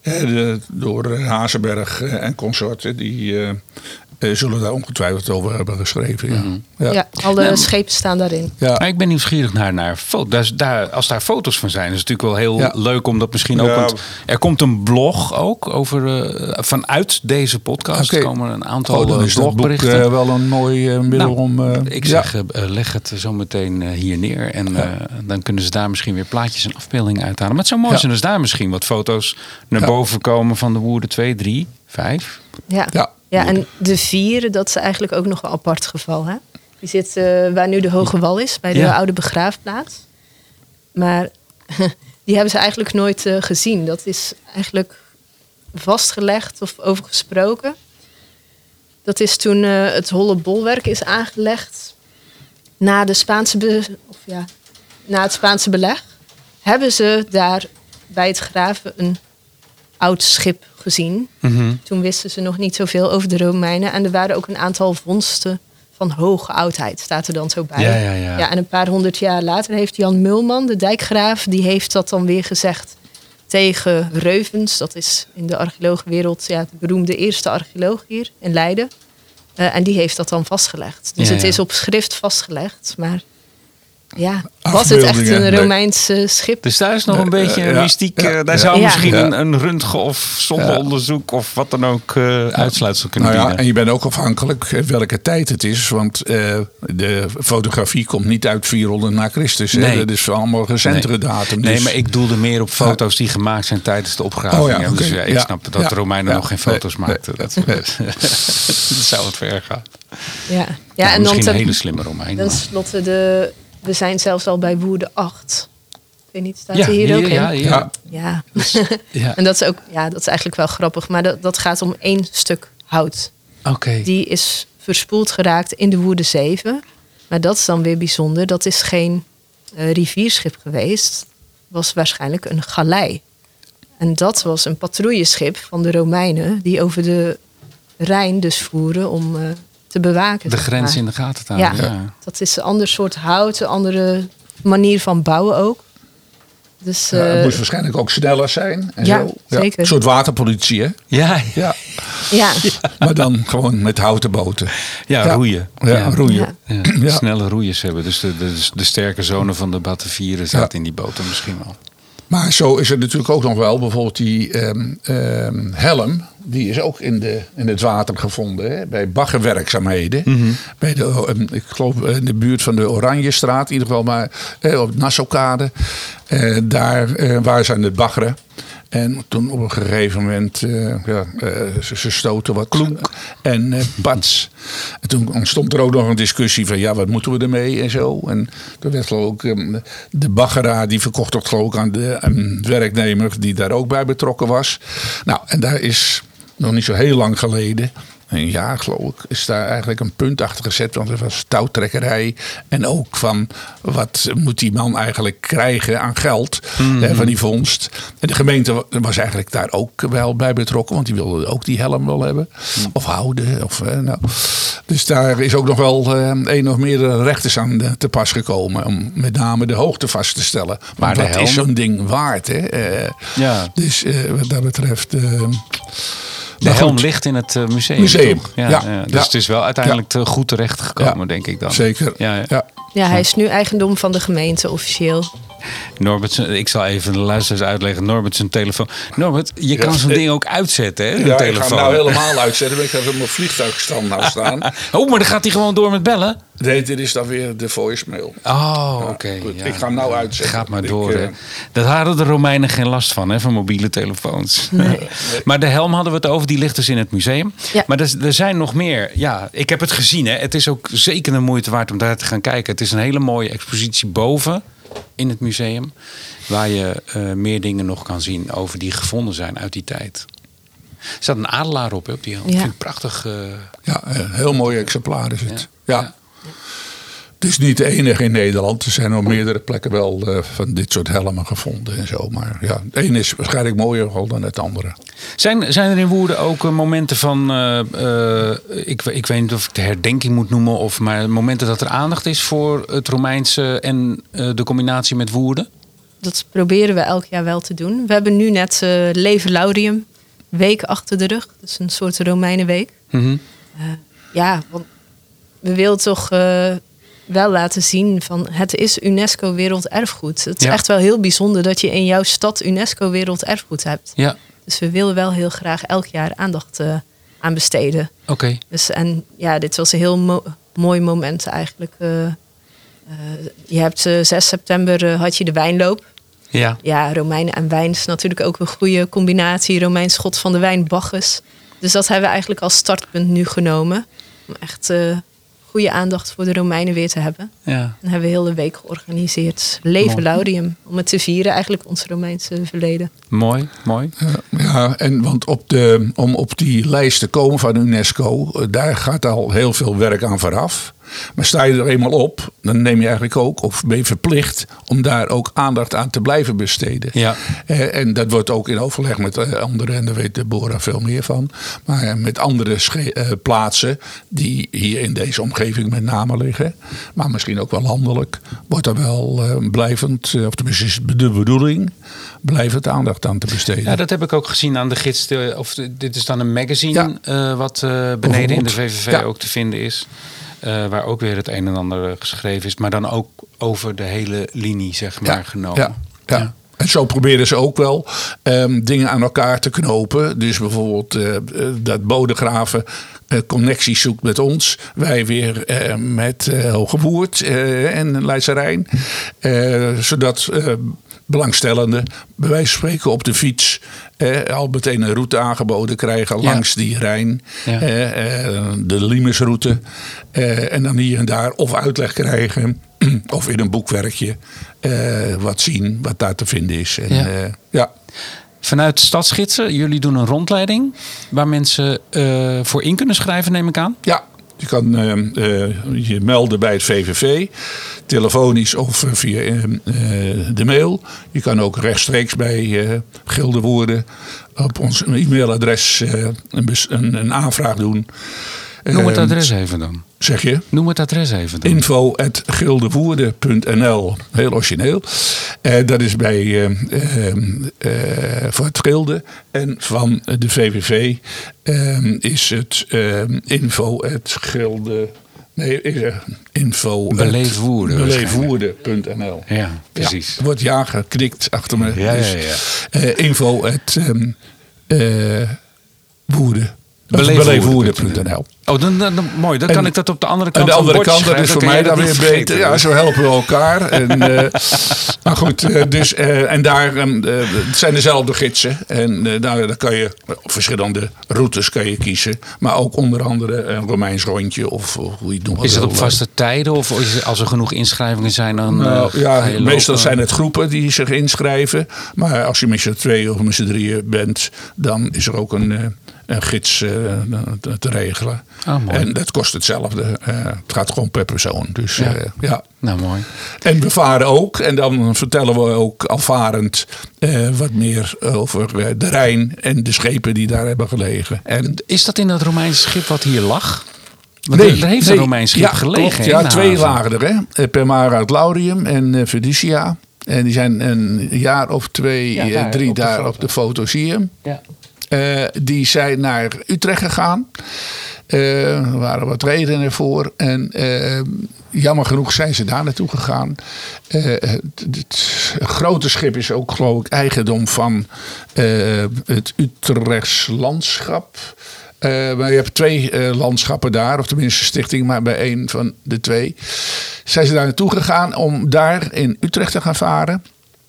Door Hazenberg en consorten. Die zullen daar ongetwijfeld over hebben geschreven. Ja. Mm-hmm. Ja, alle schepen staan daarin. Ja. Maar ik ben nieuwsgierig naar foto's. Als daar foto's van zijn, is het natuurlijk wel heel leuk om dat misschien ook. Ja. Want er komt een blog ook over vanuit deze podcast. Oké. Komen een aantal Dan is dat boek blogberichten. wel een mooi middel om... Ik zeg, leg het zo meteen hier neer. En dan kunnen ze daar misschien weer plaatjes en afbeeldingen uithalen. Maar het zou mooi zijn als daar misschien wat foto's naar boven komen van de Woerden 2, 3, 5. Ja. Ja. Ja, en de 4, dat is eigenlijk ook nog een apart geval. Hè? Die zit waar nu de Hoge Wal is, bij de oude begraafplaats. Maar die hebben ze eigenlijk nooit gezien. Dat is eigenlijk vastgelegd of over gesproken. Dat is toen het Holle Bolwerk is aangelegd na het Spaanse beleg. Hebben ze daar bij het graven een oud schip gezien. Mm-hmm. Toen wisten ze nog niet zoveel over de Romeinen. En er waren ook een aantal vondsten van hoge oudheid, staat er dan zo bij. Ja. En een paar 100 jaar later heeft Jan Mulman, de dijkgraaf, die heeft dat dan weer gezegd tegen Reuvens. Dat is in de archeologenwereld de beroemde eerste archeoloog hier in Leiden. En die heeft dat dan vastgelegd. Dus het is op schrift vastgelegd. Maar ja, was het echt een Romeins schip? Dus daar is nog een beetje mystiek. Daar zou misschien een röntgen of zondeonderzoek of wat dan ook uitsluitsel kunnen bieden. En je bent ook afhankelijk welke tijd het is. Want de fotografie komt niet uit 400 na Christus. Nee. Dat is allemaal recentere datum. Nee, dus. maar ik doelde meer op foto's die gemaakt zijn tijdens de opgraving. Dus ik snap dat de Romeinen nog geen foto's maakten. Dat zou het ver gaan. Ja, en misschien dan een hele slimme Romein. Ten slotte we zijn zelfs al bij Woerden 8. Ik weet niet, staat er hier ook in? Ja. En dat is eigenlijk wel grappig. Maar dat gaat om 1 stuk hout. Oké. Die is verspoeld geraakt in de Woerden 7. Maar dat is dan weer bijzonder. Dat is geen rivierschip geweest. Was waarschijnlijk een galei. En dat was een patrouilleschip van de Romeinen. Die over de Rijn dus voeren om te bewaken. De grens in de gaten te houden. Ja, dat is een ander soort hout. Een andere manier van bouwen ook. Dus, het moest waarschijnlijk ook sneller zijn. En ja, zo. zeker. Een soort waterpolitie, hè? Ja. Maar dan gewoon met houten boten. Roeien. Roeien. Ja. Snelle roeiers hebben. Dus de sterke zonen van de Batavieren zaten in die boten misschien wel. Maar zo is het natuurlijk ook nog wel. Bijvoorbeeld die helm. Die is ook in het water gevonden. Hè, bij baggerwerkzaamheden. Mm-hmm. Bij ik geloof in de buurt van de Oranjestraat. In ieder geval maar op de Nassaukade. Daar waren ze aan het baggeren. En toen op een gegeven moment, ze stoten wat klonk en bats. En toen ontstond er ook nog een discussie van, wat moeten we ermee en zo. En toen werd geloof ik de baggeraar, die verkocht dat geloof ik aan de werknemer die daar ook bij betrokken was. Nou, en daar is nog niet zo heel lang geleden, een jaar geloof ik, is daar eigenlijk een punt achter gezet. Want er was touwtrekkerij. En ook van wat moet die man eigenlijk krijgen aan geld van die vondst. En de gemeente was eigenlijk daar ook wel bij betrokken. Want die wilde ook die helm wel hebben. Of houden. Dus daar is ook nog wel een of meerdere rechters aan te pas gekomen. Om met name de hoogte vast te stellen. Maar dat is zo'n ding waard. Hè? Dus wat dat betreft... De helm ligt in het museum. Toch? Dus het is wel uiteindelijk goed terecht gekomen, denk ik dan. Zeker. Ja, hij is nu eigendom van de gemeente officieel. Norbert, ik zal even de luisteraars uitleggen. Norbert zijn telefoon. Norbert, je kan zo'n ding ook uitzetten, hè? Ja, ik ga hem nou helemaal uitzetten. Ik heb op mijn vliegtuigstand nou staan. Oh, maar dan gaat hij gewoon door met bellen? Nee, dit is dan weer de voicemail. Oh, oké. Ik ga hem nou uitzetten. Gaat maar door, hè. Dat hadden de Romeinen geen last van, hè? Van mobiele telefoons. Nee. Maar de helm hadden we het over. Die ligt dus in het museum. Ja. Maar er zijn nog meer. Ja, ik heb het gezien, hè. Het is ook zeker de moeite waard om daar te gaan kijken. Het is een hele mooie expositie boven in het museum. Waar je meer dingen nog kan zien over die gevonden zijn uit die tijd. Er staat een adelaar op die helm. Dat vind ik prachtig. Ja, een heel mooi exemplaar is het. Ja. Het is niet de enige in Nederland. Er zijn op meerdere plekken wel van dit soort helmen gevonden en zo. Maar ja, het ene is waarschijnlijk mooier dan het andere. Zijn er in Woerden ook momenten van... ik weet niet of ik de herdenking moet noemen... maar momenten dat er aandacht is voor het Romeinse en de combinatie met Woerden? dat proberen we elk jaar wel te doen. We hebben nu net Leven Laudium week achter de rug. Dus een soort Romeinenweek. Mhm. Want we willen toch wel laten zien van het is UNESCO Werelderfgoed. Het is echt wel heel bijzonder dat je in jouw stad UNESCO Werelderfgoed hebt. Ja. Dus we willen wel heel graag elk jaar aandacht aan besteden. Oké. Dus, dit was een heel mooi moment eigenlijk. Je hebt 6 september had je de wijnloop. Ja. Ja, Romeinen en wijn is natuurlijk ook een goede combinatie. Romeins god van de wijn, Bacchus. Dus dat hebben we eigenlijk als startpunt nu genomen. Om echt goede aandacht voor de Romeinen weer te hebben. Ja. Dan hebben we heel de week georganiseerd. Leven Laudium. Om het te vieren, eigenlijk ons Romeinse verleden. Mooi. Want om op die lijst te komen van UNESCO, daar gaat al heel veel werk aan vooraf. Maar sta je er eenmaal op, dan neem je eigenlijk ook, of ben je verplicht om daar ook aandacht aan te blijven besteden. Ja. En dat wordt ook in overleg met anderen, en daar weet Deborah veel meer van. Maar met andere plaatsen die hier in deze omgeving met name liggen, maar misschien ook wel landelijk, wordt er wel blijvend, of tenminste is het de bedoeling, blijvend aandacht aan te besteden. Ja, dat heb ik ook gezien aan de gids. Dit is dan een magazine wat beneden in de VVV ook te vinden is. Waar ook weer het een en ander geschreven is. Maar dan ook over de hele linie, zeg maar, genomen. Ja. En zo proberen ze ook wel dingen aan elkaar te knopen. Dus bijvoorbeeld dat Bodegraven connecties zoekt met ons. Wij weer met Hogewoerd en Leidse Rijn. Zodat belangstellenden bij wijze van spreken op de fiets al meteen een route aangeboden krijgen langs die Rijn. Ja. De Limesroute. En dan hier en daar of uitleg krijgen. Of in een boekwerkje wat zien wat daar te vinden is. En, Vanuit Stadsgidsen, jullie doen een rondleiding waar mensen voor in kunnen schrijven, neem ik aan? Ja. Je kan je melden bij het VVV, telefonisch of via de mail. Je kan ook rechtstreeks bij Gildewoerden op ons e-mailadres een aanvraag doen. Noem het adres even dan. Zeg je? Noem het adres even dan. info@gildewoerden.nl. Heel origineel. Dat is bij voor het Gilde. En van de VVV is het info@gilde. Beleefwoerden.nl. Ja, precies. Ja, wordt geknikt achter me. Ja. Woerden. Beleefwoerden.nl. Oh, dan mooi. Dan kan ik dat op de andere kant. En de andere kant, dat schrijven. is voor mij dan weer beter. Ja, zo helpen we elkaar. En, maar goed, en daar zijn dezelfde gidsen. En daar kan je verschillende routes kan je kiezen. Maar ook onder andere een Romeins rondje. Of hoe je het noemt. Is het op vaste tijden? Of als er genoeg inschrijvingen zijn, dan meestal zijn het groepen die zich inschrijven. Maar als je met z'n 2 of met z'n 3 bent, dan is er ook een gids te regelen. En dat kost hetzelfde. Het gaat gewoon per persoon. Dus Nou, mooi. En we varen ook. En dan vertellen we ook alvarend wat meer over de Rijn en de schepen die daar hebben gelegen. En is dat in dat Romeinse schip wat hier lag? Want er heeft een Romeins schip gelegen. Klopt, 2 lagen er. Permara uit Laudium en Fiducia. En die zijn een jaar of 2, 3 daar op de foto zie je hem. Ja. Die zijn naar Utrecht gegaan. Er waren wat redenen voor. En jammer genoeg zijn ze daar naartoe gegaan. Het grote schip is ook, geloof ik, eigendom van het Utrechts landschap. Maar je hebt 2 landschappen daar, of tenminste stichting, maar bij 1 van de 2. Zijn ze daar naartoe gegaan om daar in Utrecht te gaan varen.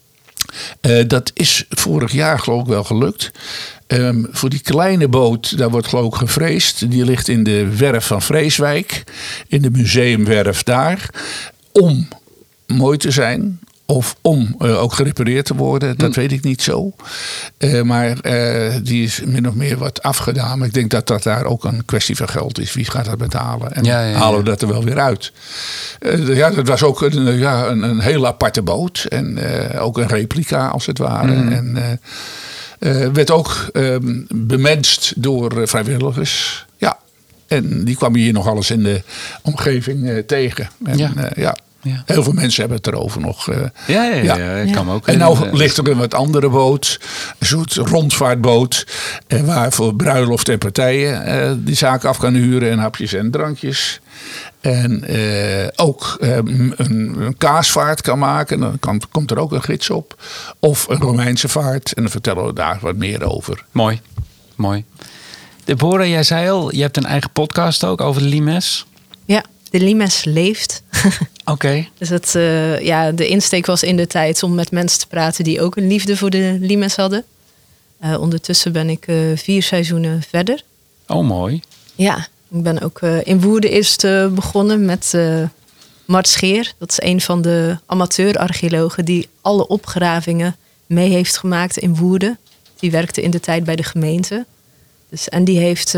Dat is vorig jaar geloof ik wel gelukt. Voor die kleine boot, daar wordt geloof ik gevreesd. Die ligt in de werf van Vreeswijk. In de museumwerf daar. Om mooi te zijn. Of om ook gerepareerd te worden. Dat weet ik niet zo. Maar die is min of meer wat afgedaan. Maar ik denk dat dat daar ook een kwestie van geld is. Wie gaat dat betalen? En halen we dat er wel weer uit. Dat was ook een hele aparte boot. En ook een replica als het ware. En werd ook bemenst door vrijwilligers. Ja. En die kwam hier nog alles in de omgeving tegen. En, Ja. Heel veel mensen hebben het erover nog. Ja, ik kan me ook. En nou ligt er een wat andere boot. Een soort rondvaartboot. Waar voor bruiloft en partijen die zaak af kan huren. En hapjes en drankjes. En ook een kaasvaart kan maken. Dan komt er ook een gids op. Of een Romeinse vaart. En dan vertellen we daar wat meer over. Mooi. Deborah, jij zei al, je hebt een eigen podcast ook over de Limes. Ja, de Limes leeft. Oké. Dus de insteek was in de tijd om met mensen te praten die ook een liefde voor de Limes hadden. Ondertussen ben ik 4 seizoenen verder. Oh, mooi. Ja, ik ben ook in Woerden eerst begonnen met Mart Scheer. Dat is een van de amateur-archeologen die alle opgravingen mee heeft gemaakt in Woerden. Die werkte in de tijd bij de gemeente. Dus, en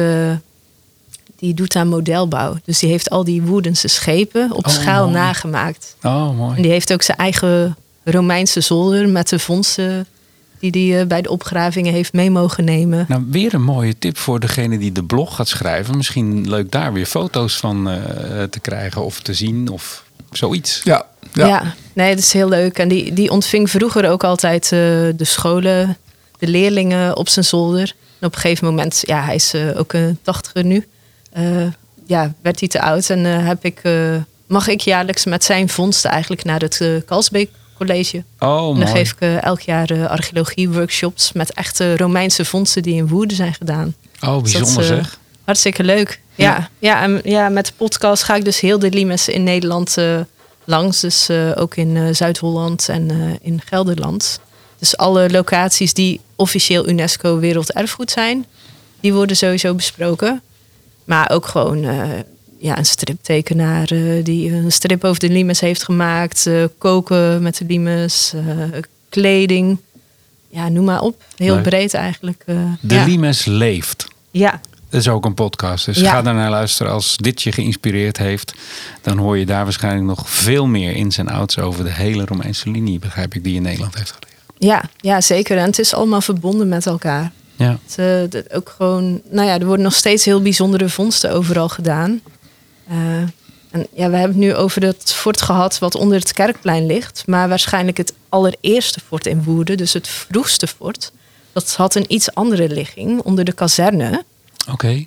die doet aan modelbouw. Dus die heeft al die Woerdense schepen op schaal mooi. nagemaakt. Oh, mooi. En die heeft ook zijn eigen Romeinse zolder met de vondsten die hij bij de opgravingen heeft mee mogen nemen. Nou, weer een mooie tip voor degene die de blog gaat schrijven. Misschien leuk daar weer foto's van te krijgen of te zien of zoiets. Ja, nee, dat is heel leuk. En die ontving vroeger ook altijd de scholen, de leerlingen op zijn zolder. En op een gegeven moment, hij is ook een 80er nu, werd hij te oud. En mag ik jaarlijks met zijn vondsten eigenlijk naar het Kalsbeek College. Oh, en dan mooi. geef ik elk jaar archeologie-workshops met echte Romeinse vondsten die in Woerden zijn gedaan. Oh, Dus bijzonder dat is, zeg. Hartstikke leuk. Ja, met de podcast ga ik dus heel de Limes in Nederland langs. Dus ook in Zuid-Holland en in Gelderland. Dus alle locaties die officieel UNESCO Werelderfgoed zijn, die worden sowieso besproken. Maar ook gewoon een striptekenaar die een strip over de Limes heeft gemaakt. Koken met de Limes, kleding. Ja, noem maar op. Heel Leuk. breed eigenlijk. De Limes leeft. Ja. Dat is ook een podcast. Dus ga daar naar luisteren. Als dit je geïnspireerd heeft, dan hoor je daar waarschijnlijk nog veel meer ins en outs over de hele Romeinse linie, begrijp ik, die in Nederland heeft gelegen. Ja, zeker. En het is allemaal verbonden met elkaar. Ja. Ook gewoon, er worden nog steeds heel bijzondere vondsten overal gedaan. We hebben het nu over het fort gehad wat onder het Kerkplein ligt. Maar waarschijnlijk het allereerste fort in Woerden, dus het vroegste fort, dat had een iets andere ligging onder de kazerne. Oké.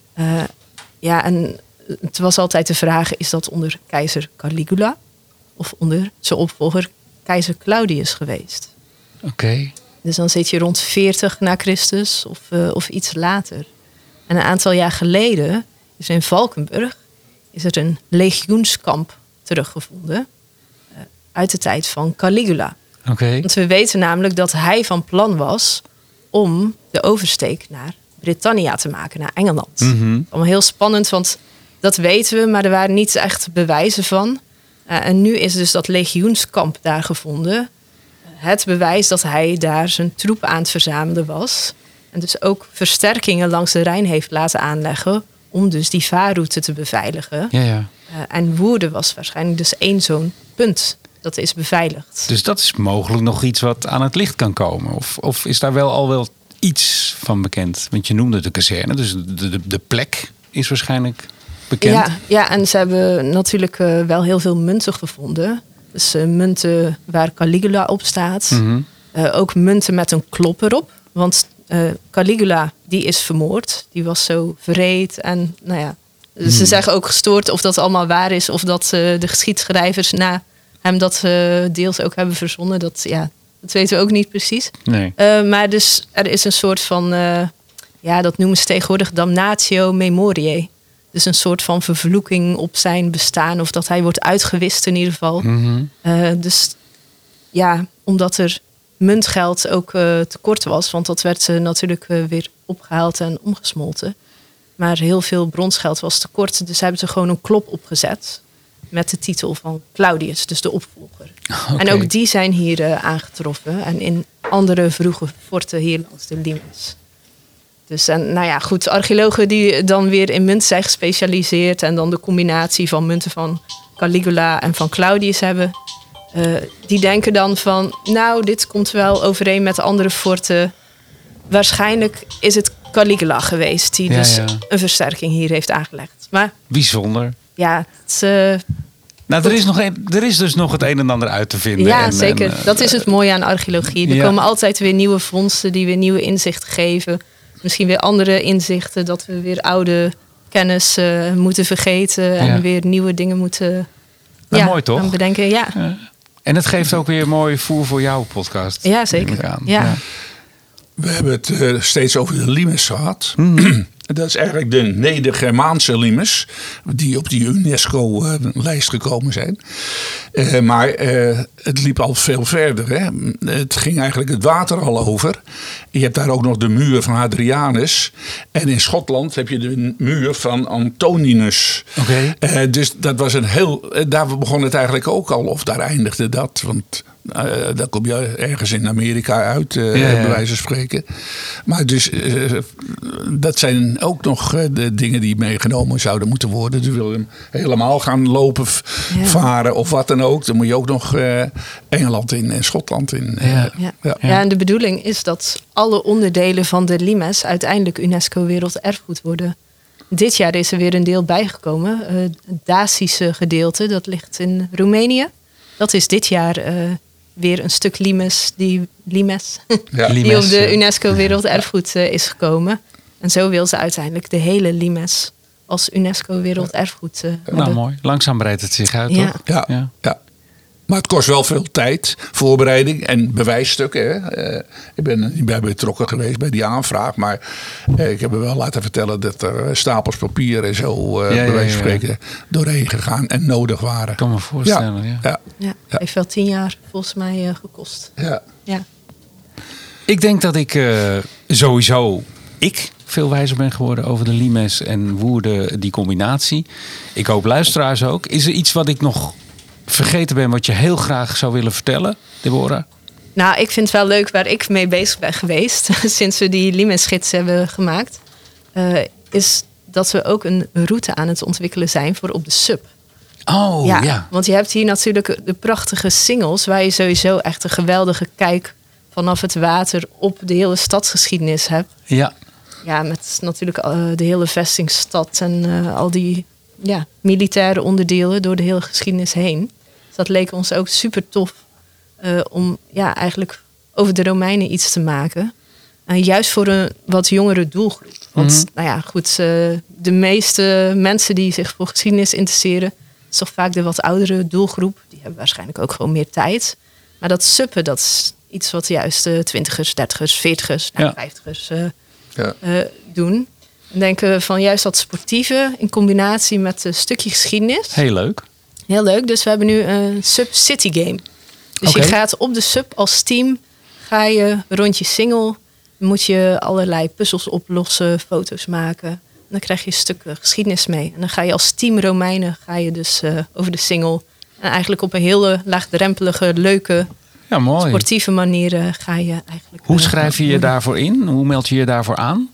En het was altijd de vraag, is dat onder keizer Caligula of onder zijn opvolger keizer Claudius geweest? Oké. Dus dan zit je rond 40 na Christus of iets later. En een aantal jaar geleden is in Valkenburg er een legioenskamp teruggevonden uit de tijd van Caligula. Oké. Want we weten namelijk dat hij van plan was om de oversteek naar Britannia te maken, naar Engeland. Mhm. Allemaal heel spannend, want dat weten we, maar er waren niet echt bewijzen van. En nu is dus dat legioenskamp daar gevonden. Het bewijs dat hij daar zijn troepen aan het verzamelen was. En dus ook versterkingen langs de Rijn heeft laten aanleggen om dus die vaarroute te beveiligen. Ja. En Woerden was waarschijnlijk dus één zo'n punt dat is beveiligd. Dus dat is mogelijk nog iets wat aan het licht kan komen. Of is daar al wel iets van bekend? Want je noemde de kazerne, dus de plek is waarschijnlijk bekend. Ja, en ze hebben natuurlijk wel heel veel munten gevonden. Dus munten waar Caligula op staat. Mhm. Ook munten met een klop erop. Want Caligula, die is vermoord. Die was zo wreed en ze zeggen ook gestoord of dat allemaal waar is. Of dat de geschiedschrijvers na hem dat deels ook hebben verzonnen. Dat weten we ook niet precies. Nee. Maar dus er is een soort van, dat noemen ze tegenwoordig damnatio memoriae. Dus een soort van vervloeking op zijn bestaan. Of dat hij wordt uitgewist in ieder geval. Mhm. Dus omdat er muntgeld ook tekort was. Want dat werd natuurlijk weer opgehaald en omgesmolten. Maar heel veel bronsgeld was tekort. Dus hebben ze gewoon een klop opgezet. Met de titel van Claudius, dus de opvolger. Okay. En ook die zijn hier aangetroffen. En in andere vroege forten hier langs de Limes. Dus goed, archeologen die dan weer in munten zijn gespecialiseerd. En dan de combinatie van munten van Caligula en van Claudius hebben. Die denken dan van, dit komt wel overeen met andere forten. Waarschijnlijk is het Caligula geweest die een versterking hier heeft aangelegd. Maar bijzonder. ja, Nou, er is dus nog het een en ander uit te vinden. Ja, zeker. Dat is het mooie aan archeologie. Er komen altijd weer nieuwe vondsten die weer nieuwe inzichten geven. Misschien weer andere inzichten. Dat we weer oude kennis moeten vergeten. En weer nieuwe dingen moeten mooi, toch? gaan bedenken. Ja. En het geeft ook weer mooi voer voor jouw podcast. Ja, zeker. Ja. We hebben het steeds over de limes gehad. Dat is eigenlijk de Neder-Germaanse limes. Die op die UNESCO-lijst gekomen zijn. Maar het liep al veel verder. Hè? Het ging eigenlijk het water al over. Je hebt daar ook nog de muur van Hadrianus. En in Schotland heb je de muur van Antoninus. Okay. Dus dat was een heel... Daar begon het eigenlijk ook al. Of daar eindigde dat. Want... daar kom je ergens in Amerika uit, bij wijze van spreken. Maar dus dat zijn ook nog de dingen die meegenomen zouden moeten worden. Dus wil je hem helemaal gaan lopen, varen of wat dan ook. Dan moet je ook nog Engeland in en Schotland in. Ja, en de bedoeling is dat alle onderdelen van de limes uiteindelijk UNESCO Werelderfgoed worden. Dit jaar is er weer een deel bijgekomen. Het Dacische gedeelte, dat ligt in Roemenië. Dat is dit jaar... weer een stuk limes die op de UNESCO Werelderfgoed is gekomen. En zo wil ze uiteindelijk de hele limes als UNESCO Werelderfgoed hebben. Nou, mooi. Langzaam breidt het zich uit, toch? Ja. Maar het kost wel veel tijd, voorbereiding en bewijsstukken. Hè. Ik ben niet bij betrokken geweest bij die aanvraag. Maar ik heb me wel laten vertellen dat er stapels papier en zo bij wijze van spreken doorheen gegaan en nodig waren. Ik kan me voorstellen, heeft wel 10 jaar volgens mij gekost. Ja. Ik denk dat ik sowieso veel wijzer ben geworden over de limes en Woerden, die combinatie. Ik hoop luisteraars ook. Is er iets wat ik nog vergeten ben wat je heel graag zou willen vertellen, Deborah? Nou, ik vind het wel leuk waar ik mee bezig ben geweest sinds we die limes-gids hebben gemaakt. Is dat we ook een route aan het ontwikkelen zijn voor op de sub. Oh, ja. Want je hebt hier natuurlijk de prachtige singles waar je sowieso echt een geweldige kijk vanaf het water op de hele stadsgeschiedenis hebt. Ja. Ja, met natuurlijk de hele vestingstad en al die militaire onderdelen door de hele geschiedenis heen. Dus dat leek ons ook super tof om eigenlijk over de Romeinen iets te maken. Juist voor een wat jongere doelgroep. Want de meeste mensen die zich voor geschiedenis interesseren, is toch vaak de wat oudere doelgroep. Die hebben waarschijnlijk ook gewoon meer tijd. Maar dat suppen, dat is iets wat juist de 20ers, 30ers, 40ers, 50ers doen. En denken van juist dat sportieve in combinatie met een stukje geschiedenis. Heel leuk. Heel leuk. Dus we hebben nu een Sub City Game. Dus je gaat op de sub als team, ga je rondje single, moet je allerlei puzzels oplossen, foto's maken. En dan krijg je een stuk geschiedenis mee. En dan ga je als team Romeinen dus over de single. En eigenlijk op een hele laagdrempelige, leuke, sportieve manier ga je eigenlijk... Hoe schrijf je je daarvoor in? Hoe meld je je daarvoor aan?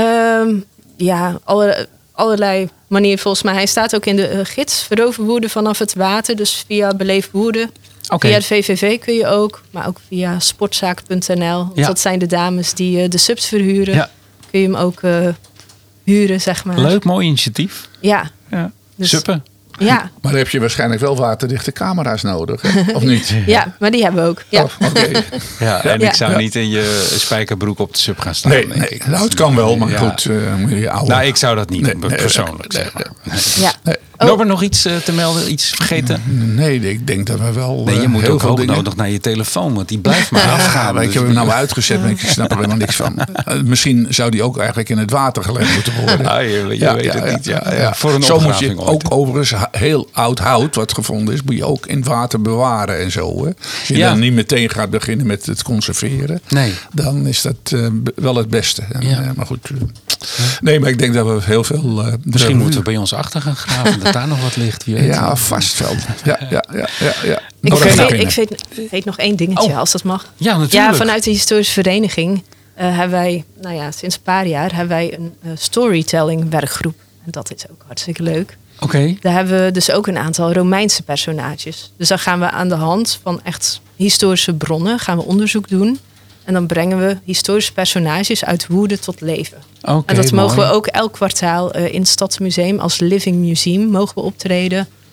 Allerlei manieren volgens mij. Hij staat ook in de gids Verover Woerden vanaf het water. Dus via Beleef Woerden. Via de VVV kun je ook. Maar ook via sportzaak.nl. Dat zijn de dames die de subs verhuren. Ja. Kun je hem ook huren, zeg maar. Leuk, mooi initiatief. Ja. Dus, suppen. Ja. Maar dan heb je waarschijnlijk wel waterdichte camera's nodig, of niet? Ja, maar die hebben we ook. Ja. Ik zou niet in je spijkerbroek op de sub gaan staan. Nee, nou, het kan wel, maar goed. Nou, ik zou dat niet persoonlijk zeggen. Norbert, nog iets te melden? Iets vergeten? Nee, ik denk dat we wel... Nee, je moet ook hoog nodig naar je telefoon, want die blijft maar afgaan. Ik heb hem nou uitgezet, maar ik snap er helemaal niks van. Misschien zou die ook eigenlijk in het water gelegd moeten worden. Je weet het niet. Ja. Voor een zo moet je ook overigens heel oud hout wat gevonden is, moet je ook in het water bewaren en zo. Hè. Als je dan niet meteen gaat beginnen met het conserveren, dan is dat wel het beste. Maar goed. Nee, maar ik denk dat we heel veel... Misschien moeten we bij ons achter gaan graven, dat daar nog wat ligt. Wie weet. Ja, vast wel. Ja. Ik weet nog één dingetje, als dat mag. Ja, natuurlijk. Ja, vanuit de historische vereniging hebben wij, sinds een paar jaar, hebben wij een storytelling werkgroep. En dat is ook hartstikke leuk. Daar hebben we dus ook een aantal Romeinse personages. Dus dan gaan we aan de hand van echt historische bronnen gaan we onderzoek doen. En dan brengen we historische personages uit Woerden tot leven. En dat mogen we ook elk kwartaal in het Stadsmuseum als Living Museum mogen we optreden.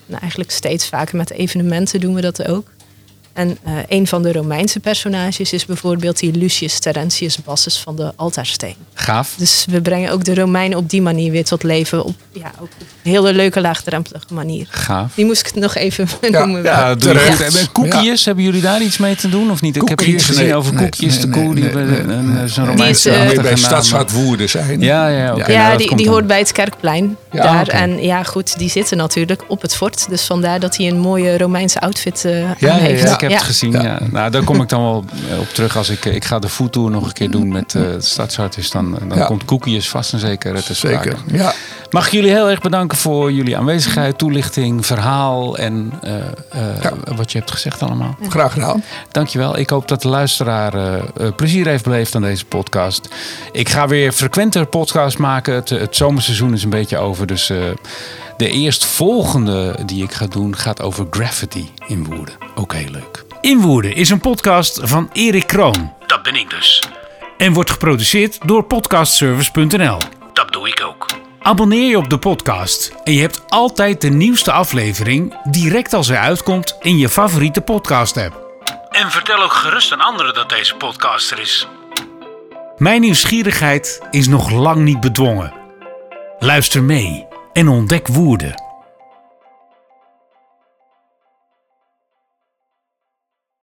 eigenlijk steeds vaker met evenementen doen we dat ook. En een van de Romeinse personages is bijvoorbeeld die Lucius Terentius Bassus van de Altaarsteen. Gaaf. Dus we brengen ook de Romeinen op die manier weer tot leven. Ook op een hele leuke, laagdrempelige manier. Gaaf. Die moest ik nog even noemen. Ja, doe je terecht. goed. En koekjes, hebben jullie daar iets mee te doen of niet? Ik heb Koekjes, iets gezien nee, over nee, koekjes. nee, de koe die nee. zo'n Die Romeinse is, Moet je achtige bij naam. Stadshart Woerden zijn. Ja, oké. Ja, nou, dat komt die dan. hoort bij het Kerkplein Ja, daar. oké. En ja, goed, die zitten natuurlijk op het fort. Dus vandaar dat hij een mooie Romeinse outfit aan Ja, heeft. ik heb het gezien. Ja. Nou, daar kom ik dan wel op terug als ik ga de foodtour nog een keer doen met het Stadshart. Dus dan komt koekjes vast en zeker te sprake. Zeker, ja. Mag ik jullie heel erg bedanken voor jullie aanwezigheid, toelichting, verhaal en wat je hebt gezegd allemaal. Graag gedaan. Dankjewel. Ik hoop dat de luisteraar plezier heeft beleefd aan deze podcast. Ik ga weer frequenter podcasts maken. Het zomerseizoen is een beetje over. Dus de eerstvolgende die ik ga doen gaat over graffiti in Woerden. Ook heel leuk. In Woerden is een podcast van Erik Kroon. Dat ben ik dus. En wordt geproduceerd door podcastservice.nl. Dat doe ik ook. Abonneer je op de podcast en je hebt altijd de nieuwste aflevering direct als hij uitkomt in je favoriete podcast app. En vertel ook gerust aan anderen dat deze podcast er is. Mijn nieuwsgierigheid is nog lang niet bedwongen. Luister mee en ontdek Woerden.